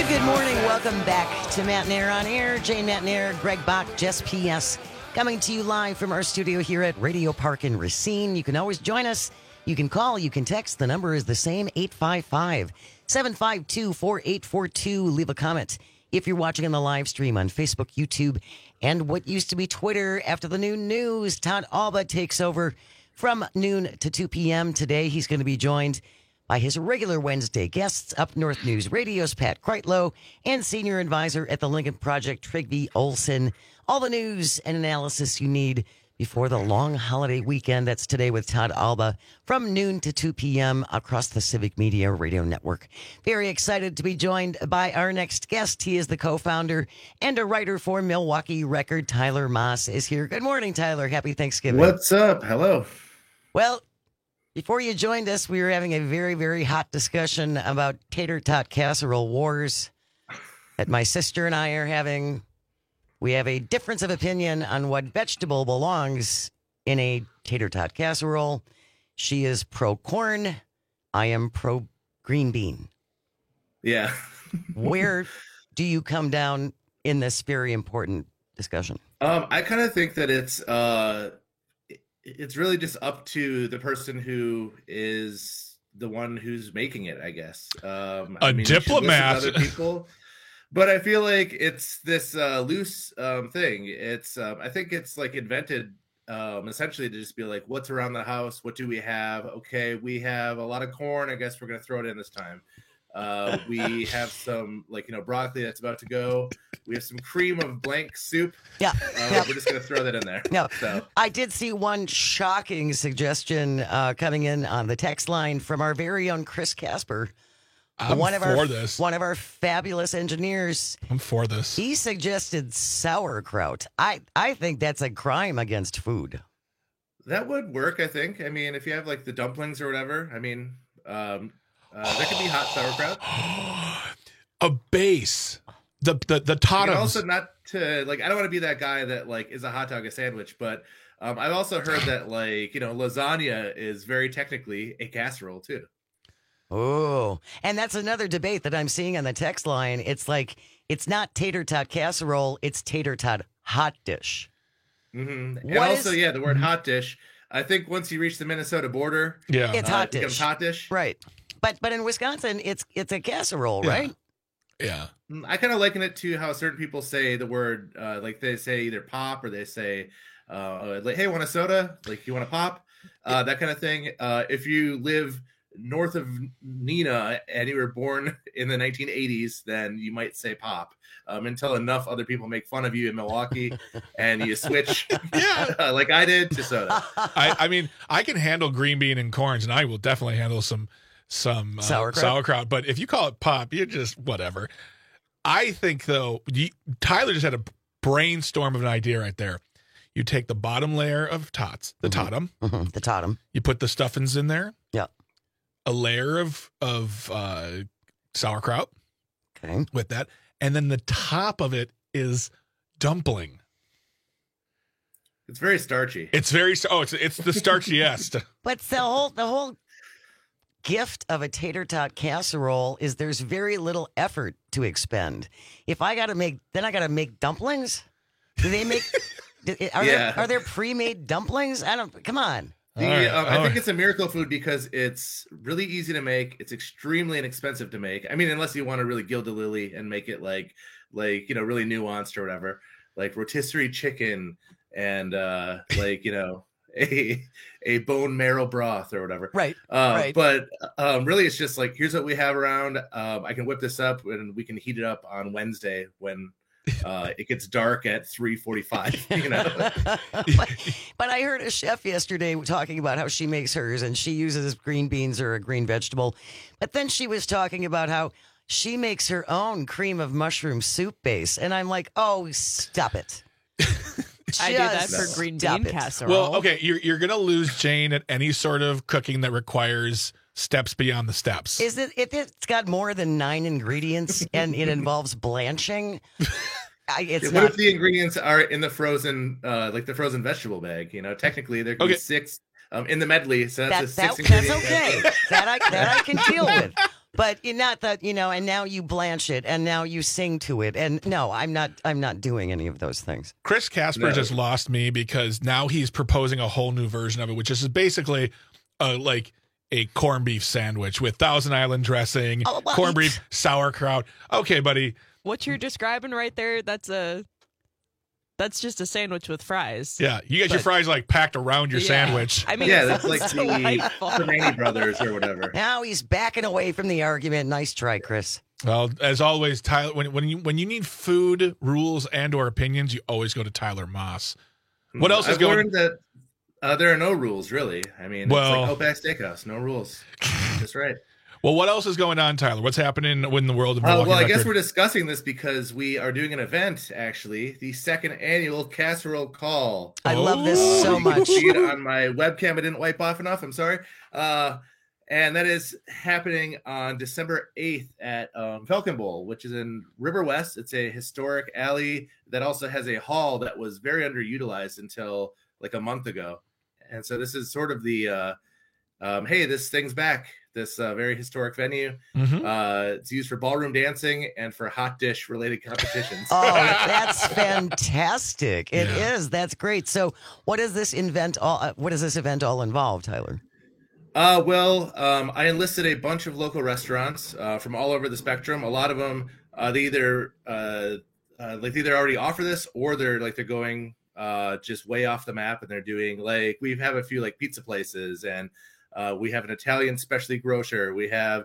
Good morning. Welcome back to Matt Nair on Air. Jane Matt Nair, Greg Bach, Jess P S. Coming to you live from our studio here at Radio Park in Racine. You can always join us. You can call. You can text. The number is the same, eight five five, seven five two, four eight four two. Leave a comment if you're watching on the live stream on Facebook, YouTube, and what used to be Twitter. After the noon news, Todd Alba takes over from noon to two p.m. today. He's going to be joined by his regular Wednesday guests, Up North News Radio's Pat Kreitlow and senior advisor at the Lincoln Project, Trygve Olson. All the news and analysis you need before the long holiday weekend. That's today with Todd Alba from noon to two p.m. across the Civic Media Radio Network. Very excited to be joined by our next guest. He is the co-founder and a writer for Milwaukee Record. Tyler Moss is here. Good morning, Tyler. Happy Thanksgiving. What's up? Hello. Well, before you joined us, we were having a very, very hot discussion about tater tot casserole wars that my sister and I are having. We have a difference of opinion on what vegetable belongs in a tater tot casserole. She is pro corn. I am pro green bean. Yeah. Where do you come down in this very important discussion? Um, I kind of think that it's uh, it's really just up to the person who is the one who's making it, I guess. Um, A I mean, you should listen to diplomat. other people. But I feel like it's this uh, loose um, thing. It's um, I think it's like invented um, essentially to just be like, what's around the house? What do we have? Okay, we have a lot of corn. I guess we're gonna throw it in this time. Uh, we have some like you know broccoli that's about to go. We have some cream of blank soup. Yeah, uh, yeah. we're just gonna throw that in there. No, So I did see one shocking suggestion uh, coming in on the text line from our very own Chris Casper. I'm one of for our, this. One of our fabulous engineers. I'm for this. He suggested sauerkraut. I, I think that's a crime against food. that would work, I think. I mean, if you have like the dumplings or whatever, I mean, um, uh, that could be hot sauerkraut. A base. The the the And Totems. also not to like, I don't want to be that guy that like is a hot dog a sandwich, but um, I've also heard that like you know lasagna is very technically a casserole too. Oh, and that's another debate that I'm seeing on the text line. It's like, it's not tater tot casserole, it's tater tot hot dish. Mm-hmm. And What also, is- yeah, the word hot dish. I think once you reach the Minnesota border, Yeah. It's uh, hot it becomes dish. hot dish. Right. But but in Wisconsin, it's it's a casserole, Yeah. right? Yeah. Mm, I kind of liken it to how certain people say the word, uh, like they say either pop or they say, uh, like, hey, want a soda? Like, you want a pop? Uh, that kind of thing. Uh, if you live north of Neenah and you were born in the nineteen eighties, then you might say pop. Um, until enough other people make fun of you in Milwaukee and you switch, Yeah. like I did, to soda. I, I mean, I can handle green bean and corns, and I will definitely handle some some uh, Sauerkraut? sauerkraut. But if you call it pop, you're just whatever. I think though, you, Tyler just had a brainstorm of an idea right there. You take the bottom layer of tots, the totem, Mm-hmm. The totem. you put the stuffings in there, Yeah. a layer of of uh, sauerkraut Okay. with that, and then the top of it is dumpling. It's very starchy. It's very oh, it's it's the starchiest. But the whole the whole gift of a tater tot casserole is there's very little effort to expend. If I got to make, then I got to make dumplings. Do they make? do- are Yeah. there are there pre-made dumplings? I don't. Come on. The, All right, um, I all think right. it's a miracle food because it's really easy to make. It's extremely inexpensive to make. I mean, unless you want to really gild the lily and make it like, like you know, really nuanced or whatever, like rotisserie chicken and uh, like you know, a a bone marrow broth or whatever. Right. Uh, right. But um, really, it's just like here's what we have around. Um, I can whip this up and we can heat it up on Wednesday when uh, it gets dark at three forty-five. You know. but, but I heard a chef yesterday talking about how she makes hers and she uses green beans or a green vegetable. But then she was talking about how she makes her own cream of mushroom soup base. And I'm like, oh, stop it. I do that Just for green stop bean it. casserole. Well, okay, you're you're gonna lose Jane at any sort of cooking that requires steps beyond the steps. Is it if it's got more than nine ingredients and it involves blanching? I, it's Yeah, not. what if the ingredients are in the frozen, uh, like the frozen vegetable bag? You know, technically there can Okay. be six um, in the medley, so that's that, a that, six that's ingredient okay. bag. that I that I can deal with. But you're not that, you know, and now you blanch it and now you sing to it. And no, I'm not I'm not doing any of those things. Chris Casper No. just lost me because now he's proposing a whole new version of it, which is basically uh, like a corned beef sandwich with Thousand Island dressing, Oh, what? corned beef, sauerkraut. Okay, buddy. What you're describing right there, that's a that's just a sandwich with fries. Yeah, you get your But- fries like packed around your Yeah. sandwich. I mean, yeah, it that's like sounds the delightful. Ferrani brothers or whatever. Now he's backing away from the argument. Nice try, Chris. Well, as always, Tyler, when when you when you need food rules and or opinions, you always go to Tyler Moss. What else is I've going? learned that uh, there are no rules, really. I mean, Well- it's like Outback Steakhouse, no rules. That's right. Well, what else is going on, Tyler? What's happening in the world of Uh, Milwaukee well, I guess Electric? we're discussing this because we are doing an event, actually, the second annual Casserole Call. I love this so You can much. see it on my webcam. I didn't wipe off enough. I'm sorry. Uh, and that is happening on December eighth at um, Falcon Bowl, which is in River West. It's a historic alley that also has a hall that was very underutilized until like a month ago. And so this is sort of the, uh, um, hey, this thing's back. This uh, very historic venue. Mhm. Uh, it's used for ballroom dancing and for hot dish related competitions. Oh, that's fantastic. It is. Yeah. That's great. So what is this event all uh, what does this event all involve, Tyler? Uh, well, um, I enlisted a bunch of local restaurants uh, from all over the spectrum. A lot of them, uh, they either uh, uh, like they either already offer this or they're like they're going uh, just way off the map and they're doing like we have a few like pizza places and uh, we have an Italian specialty grocer. We have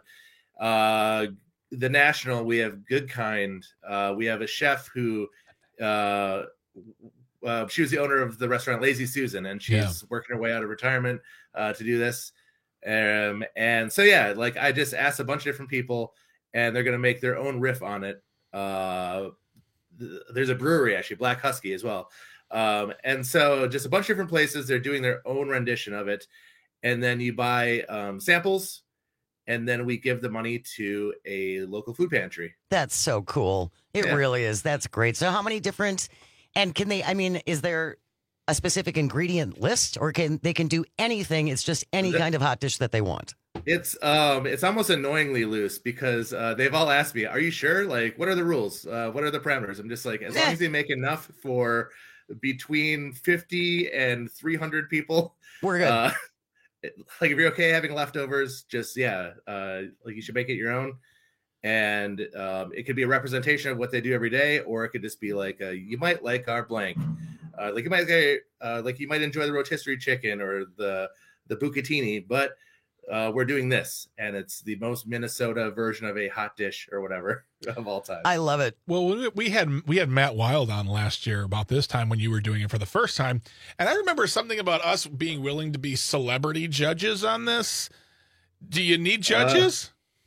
uh, the National. We have Good Kind. Uh, we have a chef who uh, uh, she was the owner of the restaurant Lazy Susan, and she's Yeah. working her way out of retirement uh, to do this. Um, and so yeah, like I just asked a bunch of different people, and they're gonna make their own riff on it. Uh, th- there's a brewery actually, Black Husky as well. Um, and so just a bunch of different places, they're doing their own rendition of it, and then you buy um, samples, and then we give the money to a local food pantry. That's so cool. It Yeah. really is. That's great. So how many different and can they I mean, is there a specific ingredient list or can they can do anything? It's just any The- kind of hot dish that they want. It's um it's almost annoyingly loose because uh, they've all asked me, "Are you sure? Like, what are the rules? Uh, what are the parameters?" I'm just like, as long as they make enough for between fifty and three hundred people, we're good. Uh, it- like, if you're okay having leftovers, just yeah, uh, like you should make it your own, and um, it could be a representation of what they do every day, or it could just be like, uh, you might like our blank, uh, like you might get, uh, like you might enjoy the rotisserie chicken or the the bucatini, but uh, we're doing this, and it's the most Minnesota version of a hot dish or whatever of all time. I love it. Well, we- we had we had Matt Wild on last year about this time when you were doing it for the first time, and I remember something about us being willing to be celebrity judges on this. Do you need judges?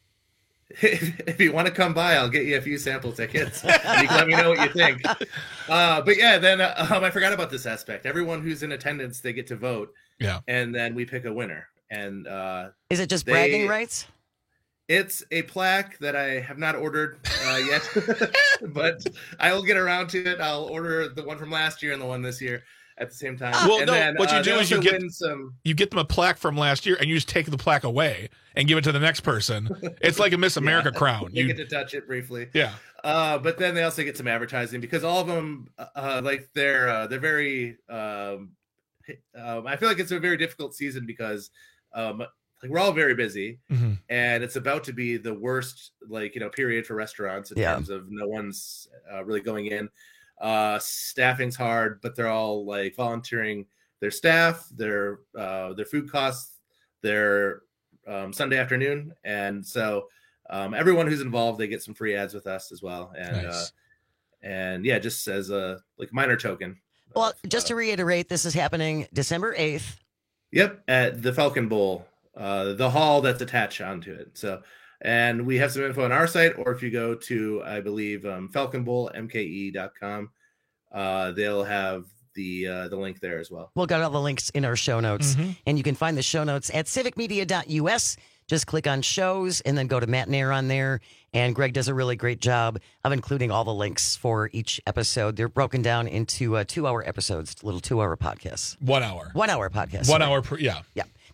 If you want to come by, I'll get you a few sample tickets. You can let me know what you think. Uh, but yeah, then uh, um, I forgot about this aspect. Everyone who's in attendance, they get to vote. Yeah. And then we pick a winner. And uh, Is it just they- bragging rights? It's a plaque that I have not ordered uh, yet, but I will get around to it. I'll order the one from last year and the one this year at the same time. Well, and no. then, what you uh, do they is you also get win some. you get them a plaque from last year, and you just take the plaque away and give it to the next person. It's like a Miss America crown. You You, get to touch it briefly. yeah. Uh, but then they also get some advertising because all of them, uh, like they're uh, they're very. Um, um, I feel like it's a very difficult season because, um, like we're all very busy, Mhm. and it's about to be the worst, like you know, period for restaurants in Yeah. terms of no one's uh, really going in. Uh, staffing's hard, but they're all like volunteering their staff, their uh, their food costs, their um, Sunday afternoon, and so. Um, everyone who's involved, they get some free ads with us as well, and Nice. uh, and yeah, just as a like minor token. Well, just to reiterate, this is happening December eighth. Yep, at the Falcon Bowl, uh, the hall that's attached onto it. So, and we have some info on our site, or if you go to, I believe, um, falcon bowl m k e dot com, uh, they'll have the uh, the link there as well. We'll got all the links in our show notes, Mhm. and you can find the show notes at civic media dot u s. Just click on shows and then go to Matt Nair on there. And Greg does a really great job of including all the links for each episode. They're broken down into uh, two-hour episodes, little two-hour podcasts. One hour. One-hour podcasts. One sorry. hour per, yeah. Yeah.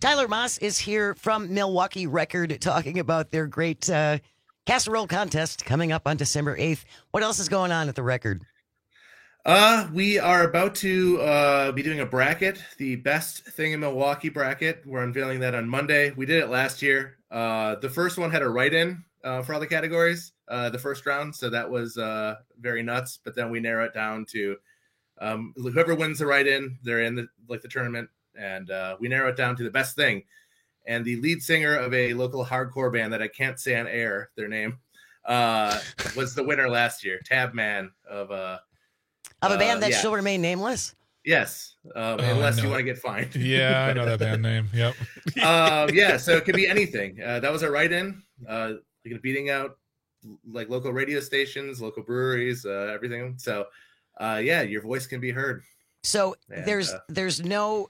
Tyler Moss is here from Milwaukee Record talking about their great uh, casserole contest coming up on December eighth. What else is going on at the Record? Uh, we are about to uh, be doing a bracket, the best thing in Milwaukee bracket. We're unveiling that on Monday. We did it last year. Uh, the first one had a write-in uh, for all the categories, uh, the first round. So that was uh, very nuts. But then we narrow it down to um, whoever wins the write-in, they're in the like the tournament. And uh, we narrow it down to the best thing. And the lead singer of a local hardcore band that I can't say on air, their name, uh, was the winner last year. Tab Man of uh, Of a band uh, that yeah. shall remain nameless? Yes, um, Oh, I unless you know want to it. get fined. Yeah, I know that band name. Yep. um, yeah, so it could be anything. Uh, that was a write-in. Uh, like beating out like local radio stations, local breweries, uh, everything. So, uh, yeah, your voice can be heard. So And, there's uh, there's no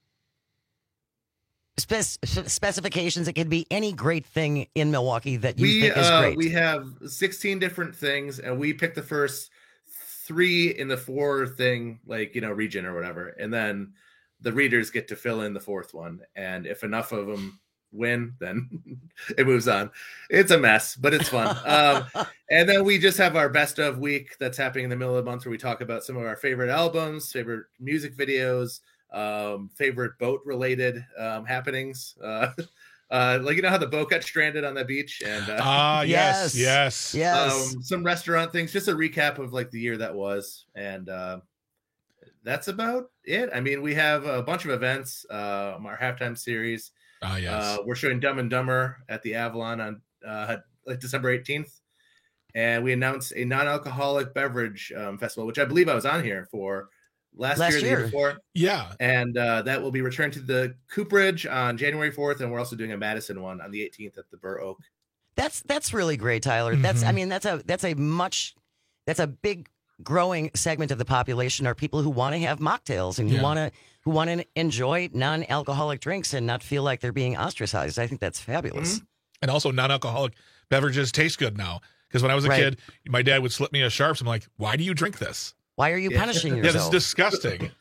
spec- specifications. It could be any great thing in Milwaukee that you we think is uh, great. we have sixteen different things, and we picked the first three in the four thing, like you know, region or whatever, and then the readers get to fill in the fourth one. And if enough of them win, then it moves on. It's a mess, but it's fun. um, and then we just have our best of week that's happening in the middle of the month, where we talk about some of our favorite albums, favorite music videos, um, favorite boat related um, happenings. Uh, Uh, like you know how the boat got stranded on the beach, and uh, Ah, yes, yes, yes. Um, some restaurant things. Just a recap of like the year that was, and uh, that's about it. I mean, we have a bunch of events. Uh, our halftime series. Ah, yes. Uh, we're showing Dumb and Dumber at the Avalon on uh, like December eighteenth, and we announced a non-alcoholic beverage um, festival, which I believe I was on here for. Last, Last year, the year. year before. Yeah. And uh, that will be returned to the Cooperage on January fourth. And we're also doing a Madison one on the eighteenth at the Burr Oak. That's that's really great, Tyler. That's I Mhm. mean that's a that's a much that's a big growing segment of the population are people who want to have mocktails and who Yeah. want to who want to enjoy non-alcoholic drinks and not feel like they're being ostracized. I think that's fabulous. And also, non-alcoholic beverages taste good now. Because when I was a Right. kid, my dad would slip me a Sharps. I'm like, why do you drink this? Why are you punishing Yeah, this is yourself? disgusting.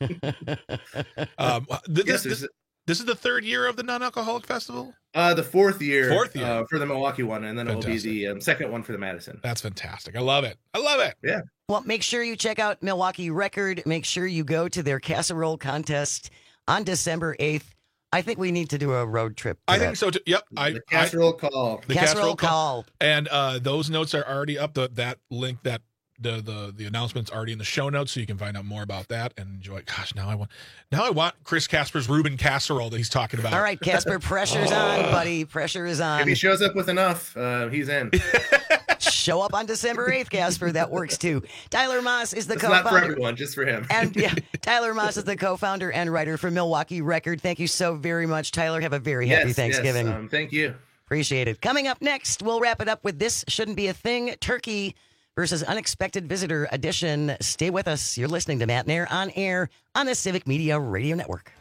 um, th- Yes, this, this, there's- this is the third year of the non-alcoholic festival? Uh, the fourth year, Fourth year. Uh, for the Milwaukee one, and then it will be Fantastic. the um, second one for the Madison. That's fantastic. I love it. I love it. Yeah. Well, make sure you check out Milwaukee Record. Make sure you go to their casserole contest on December eighth. I think we need to do a road trip. to I that. think so too. Yep. I, The casserole call. The Casserole call. And uh, those notes are already up. The that link that the the the announcement's already in the show notes, so you can find out more about that and enjoy it. Gosh, now I want now I want Chris Casper's Reuben casserole that he's talking about. All right, Casper, pressure's on, buddy. Pressure is on. If he shows up with enough, uh, he's in. Show up on December eighth, Casper. That works too. Tyler Moss is the It's not for co-founder. everyone, just for him. And yeah, Tyler Moss is the co-founder and writer for Milwaukee Record. Thank you so very much, Tyler. Have a very happy Yes, Thanksgiving. Yes, um, thank you. Appreciate it. Coming up next, we'll wrap it up with This Shouldn't Be a Thing, Turkey versus Unexpected Visitor edition. Stay with us. You're listening to Matt Nair on air on the Civic Media Radio Network.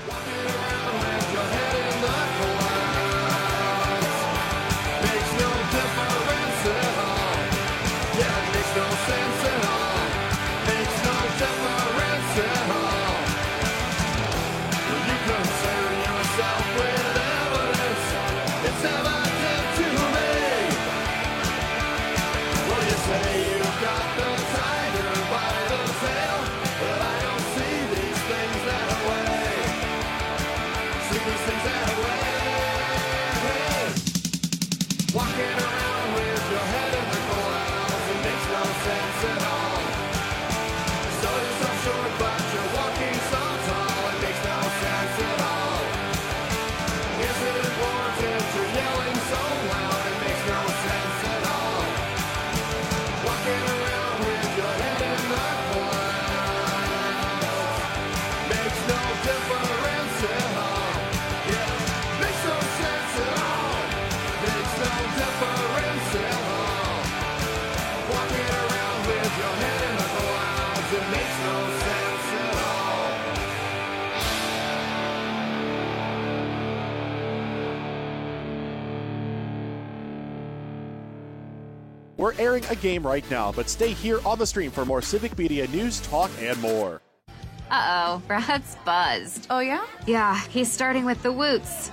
Walking around with your head in the clouds, it makes no sense at all. Started so short, but you're walking so tall, it makes no sense at all. Is it important you're yelling so loud? It makes no sense at all. Walking around with your head in the clouds makes no difference at all. Yeah, makes no sense at all. Makes no difference at all. Walking around with your head in the clouds, it makes no sense at all. We're airing a game right now, but stay here on the stream for more Civic Media news, talk, and more. Uh-oh, Brad's buzzed. Oh, yeah? Yeah, he's starting with the woots.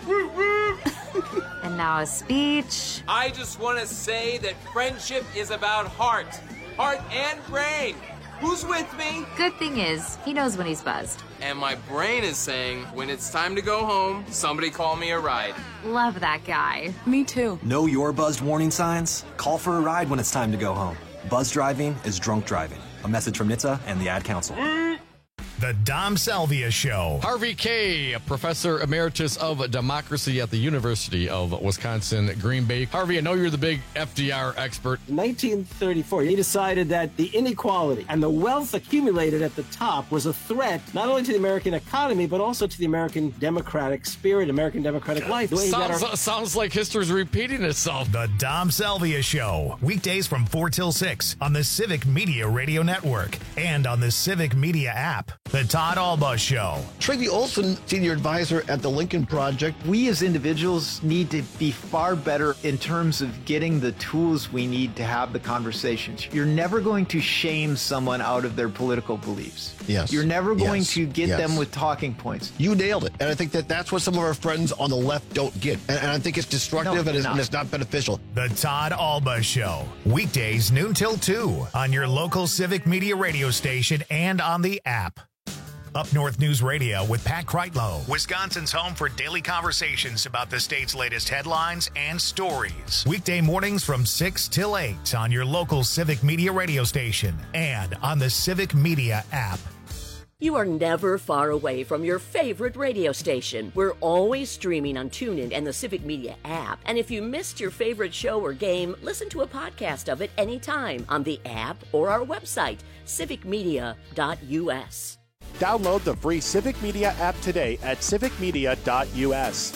And now a speech. I just want to say that friendship is about heart. Heart and brain. Who's with me? Good thing is, he knows when he's buzzed. And my brain is saying, when it's time to go home, somebody call me a ride. Love that guy. Me too. Know your buzzed warning signs? Call for a ride when it's time to go home. Buzz driving is drunk driving. A message from N H T S A and the Ad Council. The Dom Salvia Show. Harvey Kaye, Professor Emeritus of Democracy at the University of Wisconsin, Green Bay. Harvey, I know you're the big F D R expert. In nineteen thirty-four, he decided that the inequality and the wealth accumulated at the top was a threat not only to the American economy, but also to the American democratic spirit, American democratic life. The way Sounds, that our- sounds like history's repeating itself. The Dom Salvia Show. Weekdays from four till six on the Civic Media Radio Network and on the Civic Media app. The Todd Alba Show. Tracy Olson, Senior Advisor at the Lincoln Project. We as individuals need to be far better in terms of getting the tools we need to have the conversations. You're never going to shame someone out of their political beliefs. Yes. You're never going Yes. to get Yes. them with talking points. You nailed it. And I think that that's what some of our friends on the left don't get. And, and I think it's destructive No, and, it's, not. and it's not beneficial. The Todd Alba Show. Weekdays noon till two on your local Civic Media radio station and on the app. Up North News Radio with Pat Kreitlow, Wisconsin's home for daily conversations about the state's latest headlines and stories. Weekday mornings from six till eight on your local Civic Media radio station and on the Civic Media app. You are never far away from your favorite radio station. We're always streaming on TuneIn and the Civic Media app. And if you missed your favorite show or game, listen to a podcast of it anytime on the app or our website, civic media dot u s. Download the free Civic Media app today at civic media dot u s.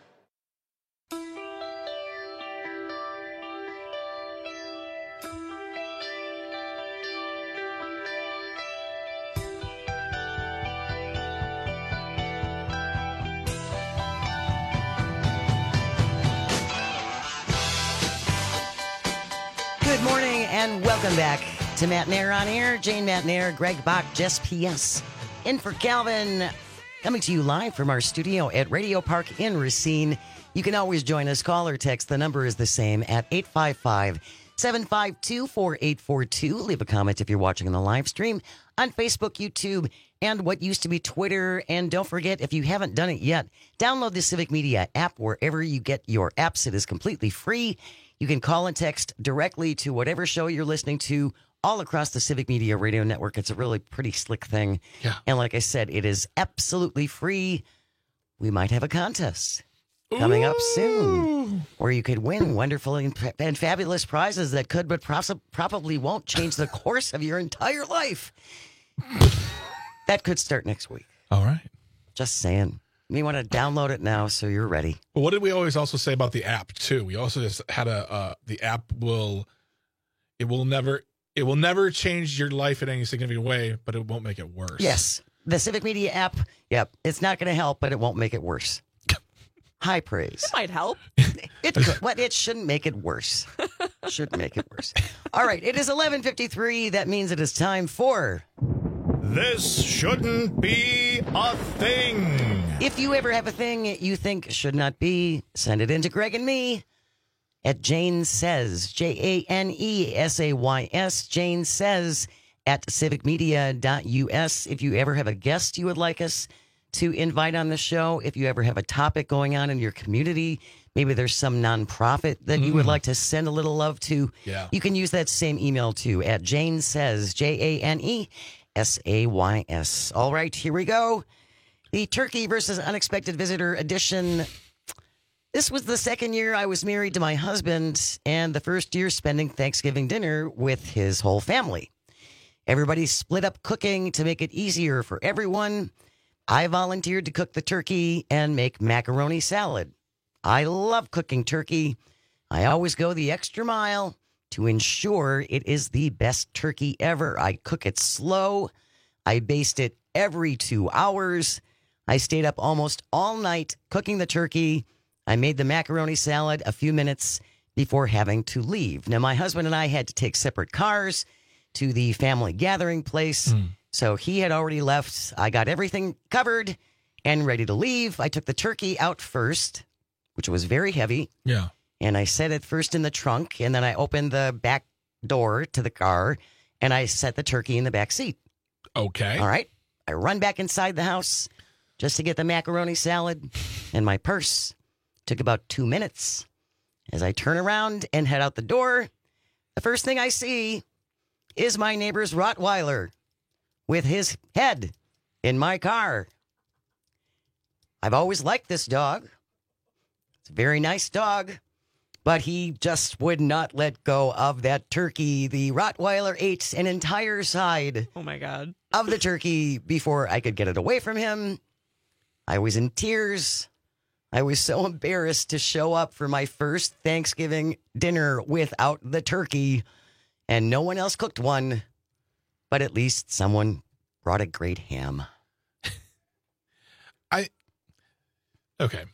Good morning and welcome back to Matt Nair on Air. Jane Matt Nair, Greg Bach, Jess P S. In for Calvin, coming to you live from our studio at Radio Park in Racine. You can always join us. Call or text. The number is the same at eight five five, seven five two, four eight four two. Leave a comment if you're watching on the live stream on Facebook, YouTube, and what used to be Twitter. And don't forget, if you haven't done it yet, download the Civic Media app wherever you get your apps. It is completely free. You can call and text directly to whatever show you're listening to all across the Civic Media Radio Network. It's a really pretty slick thing. Yeah. And like I said, it is absolutely free. We might have a contest coming up soon where you could win wonderful and, and fabulous prizes that could but poss- probably won't change the course of your entire life. That could start next week. All right. Just saying. You want to download it now so you're ready. But what did we always also say about the app too? We also just had a uh, the app will it will never it will never change your life in any significant way, but it won't make it worse. Yes. The Civic Media app, yep, it's not going to help, but it won't make it worse. High praise. It might help. It could, but it shouldn't make it worse. Shouldn't make it worse. All right, it is eleven fifty-three. That means it is time for This Shouldn't Be a Thing. If you ever have a thing you think should not be, send it in to Greg and me at Jane Says, J A N E S A Y S, Jane Says at civic media dot u s. If you ever have a guest you would like us to invite on the show, if you ever have a topic going on in your community, maybe there's some nonprofit that you would like to send a little love to, Yeah. you can use that same email too at Jane Says, J A N E S A Y S. All right, here we go. The Turkey versus Unexpected Visitor edition. This was the second year I was married to my husband and the first year spending Thanksgiving dinner with his whole family. Everybody split up cooking to make it easier for everyone. I volunteered to cook the turkey and make macaroni salad. I love cooking turkey. I always go the extra mile to ensure it is the best turkey ever. I cook it slow. I baste it every two hours. I stayed up almost all night cooking the turkey. I made the macaroni salad a few minutes before having to leave. Now, my husband and I had to take separate cars to the family gathering place. So he had already left. I got everything covered and ready to leave. I took the turkey out first, which was very heavy. Yeah. And I set it first in the trunk, and then I opened the back door to the car, and I set the turkey in the back seat. Okay. All right. I run back inside the house just to get the macaroni salad and my purse. Took about two minutes. As I turn around and head out the door, the first thing I see is my neighbor's Rottweiler with his head in my car. I've always liked this dog. It's a very nice dog, but he just would not let go of that turkey. The Rottweiler ate an entire side Oh my God. of the turkey before I could get it away from him. I was in tears. I was so embarrassed to show up for my first Thanksgiving dinner without the turkey, and no one else cooked one, but at least someone brought a great ham. I, okay.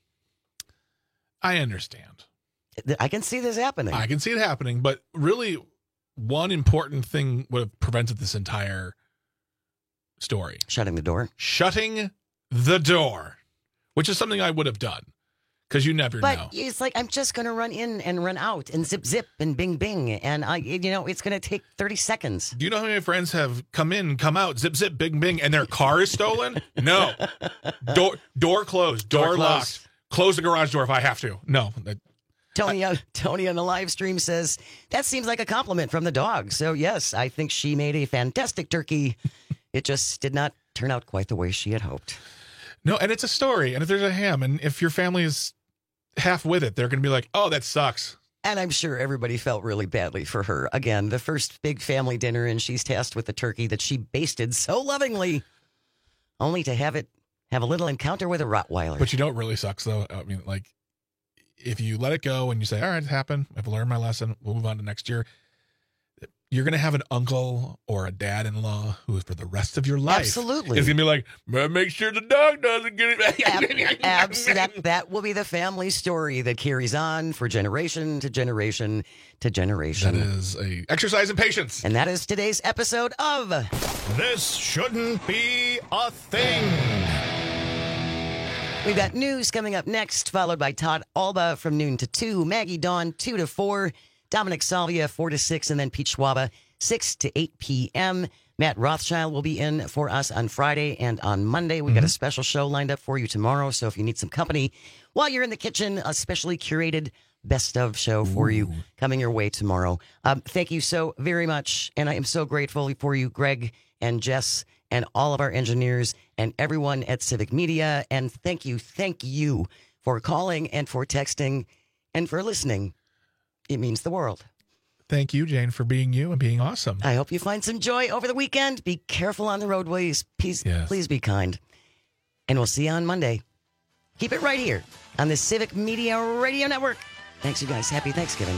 I understand. I can see this happening. I can see it happening, but really one important thing would have prevented this entire story. Shutting the door. Shutting the door, which is something I would have done because you never But know. it's like, I'm just going to run in and run out and zip, zip and bing, bing. And I, you know, it's going to take thirty seconds. Do you know how many friends have come in, come out, zip, zip, bing, bing, and their car is stolen? No. Door, door closed, door, Door locked. closed. Close the garage door if I have to. No. That- Tony, uh, Tony on the live stream says, that seems like a compliment from the dog. So, yes, I think she made a fantastic turkey. It just did not turn out quite the way she had hoped. No, and it's a story, and if there's a ham, and if your family is half with it, they're going to be like, oh, that sucks. And I'm sure everybody felt really badly for her. Again, the first big family dinner, and she's tasked with the turkey that she basted so lovingly, only to have it have a little encounter with a Rottweiler. But you know what really sucks, though? I mean, like, if you let it go and you say, all right, it happened, I've learned my lesson, we'll move on to next year, you're going to have an uncle or a dad-in-law who, for the rest of your life, Absolutely. is going to be like, make sure the dog doesn't get it. Abs- that, that will be the family story that carries on for generation to generation to generation. That is a exercise in patience. And that is today's episode of This Shouldn't Be a Thing. We've got news coming up next, followed by Todd Alba from noon to two, Maggie Dawn two to four, Dominic Salvia four to six, and then Pete Schwaba six to eight p.m. Matt Rothschild will be in for us on Friday and on Monday. We've got a special show lined up for you tomorrow, so if you need some company while you're in the kitchen, a specially curated best of show for Ooh. you coming your way tomorrow. Um, thank you so very much, and I am so grateful for you, Greg and Jess, and all of our engineers and everyone at Civic Media. And thank you, thank you for calling and for texting and for listening. It means the world. Thank you, Jane, for being you and being awesome. I hope you find some joy over the weekend. Be careful on the roadways. Please, Yes. please be kind. And we'll see you on Monday. Keep it right here on the Civic Media Radio Network. Thanks, you guys. Happy Thanksgiving.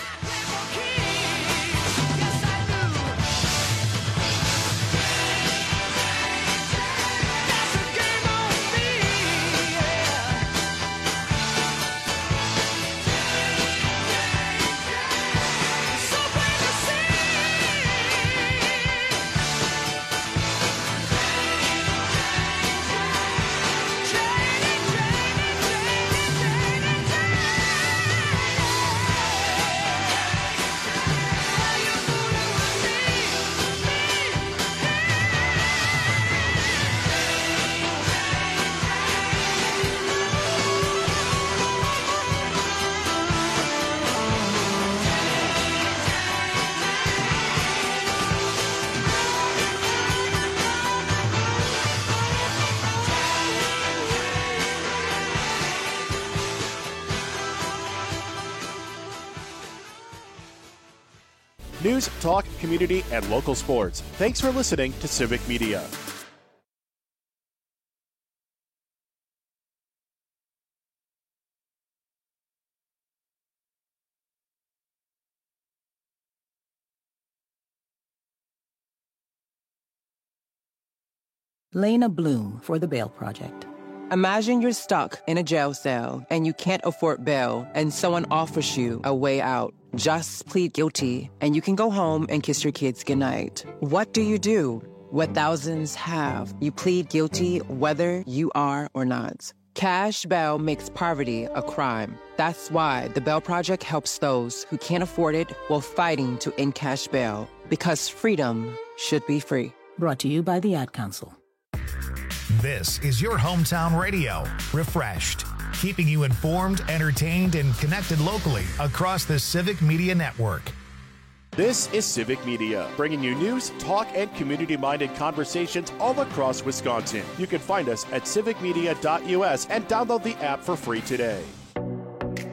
News, talk, community, and local sports. Thanks for listening to Civic Media. Lena Bloom for the Bail Project. Imagine you're stuck in a jail cell and you can't afford bail, and someone offers you a way out. Just plead guilty, and you can go home and kiss your kids goodnight. What do you do? what thousands have. You plead guilty whether you are or not. Cash bail makes poverty a crime. That's why the Bail Project helps those who can't afford it while fighting to end cash bail. Because freedom should be free. Brought to you by the Ad Council. This is your hometown radio, Refreshed, keeping you informed, entertained, and connected locally across the Civic Media Network. This is Civic Media, bringing you news, talk, and community-minded conversations all across Wisconsin. You can find us at civic media dot U S and download the app for free today.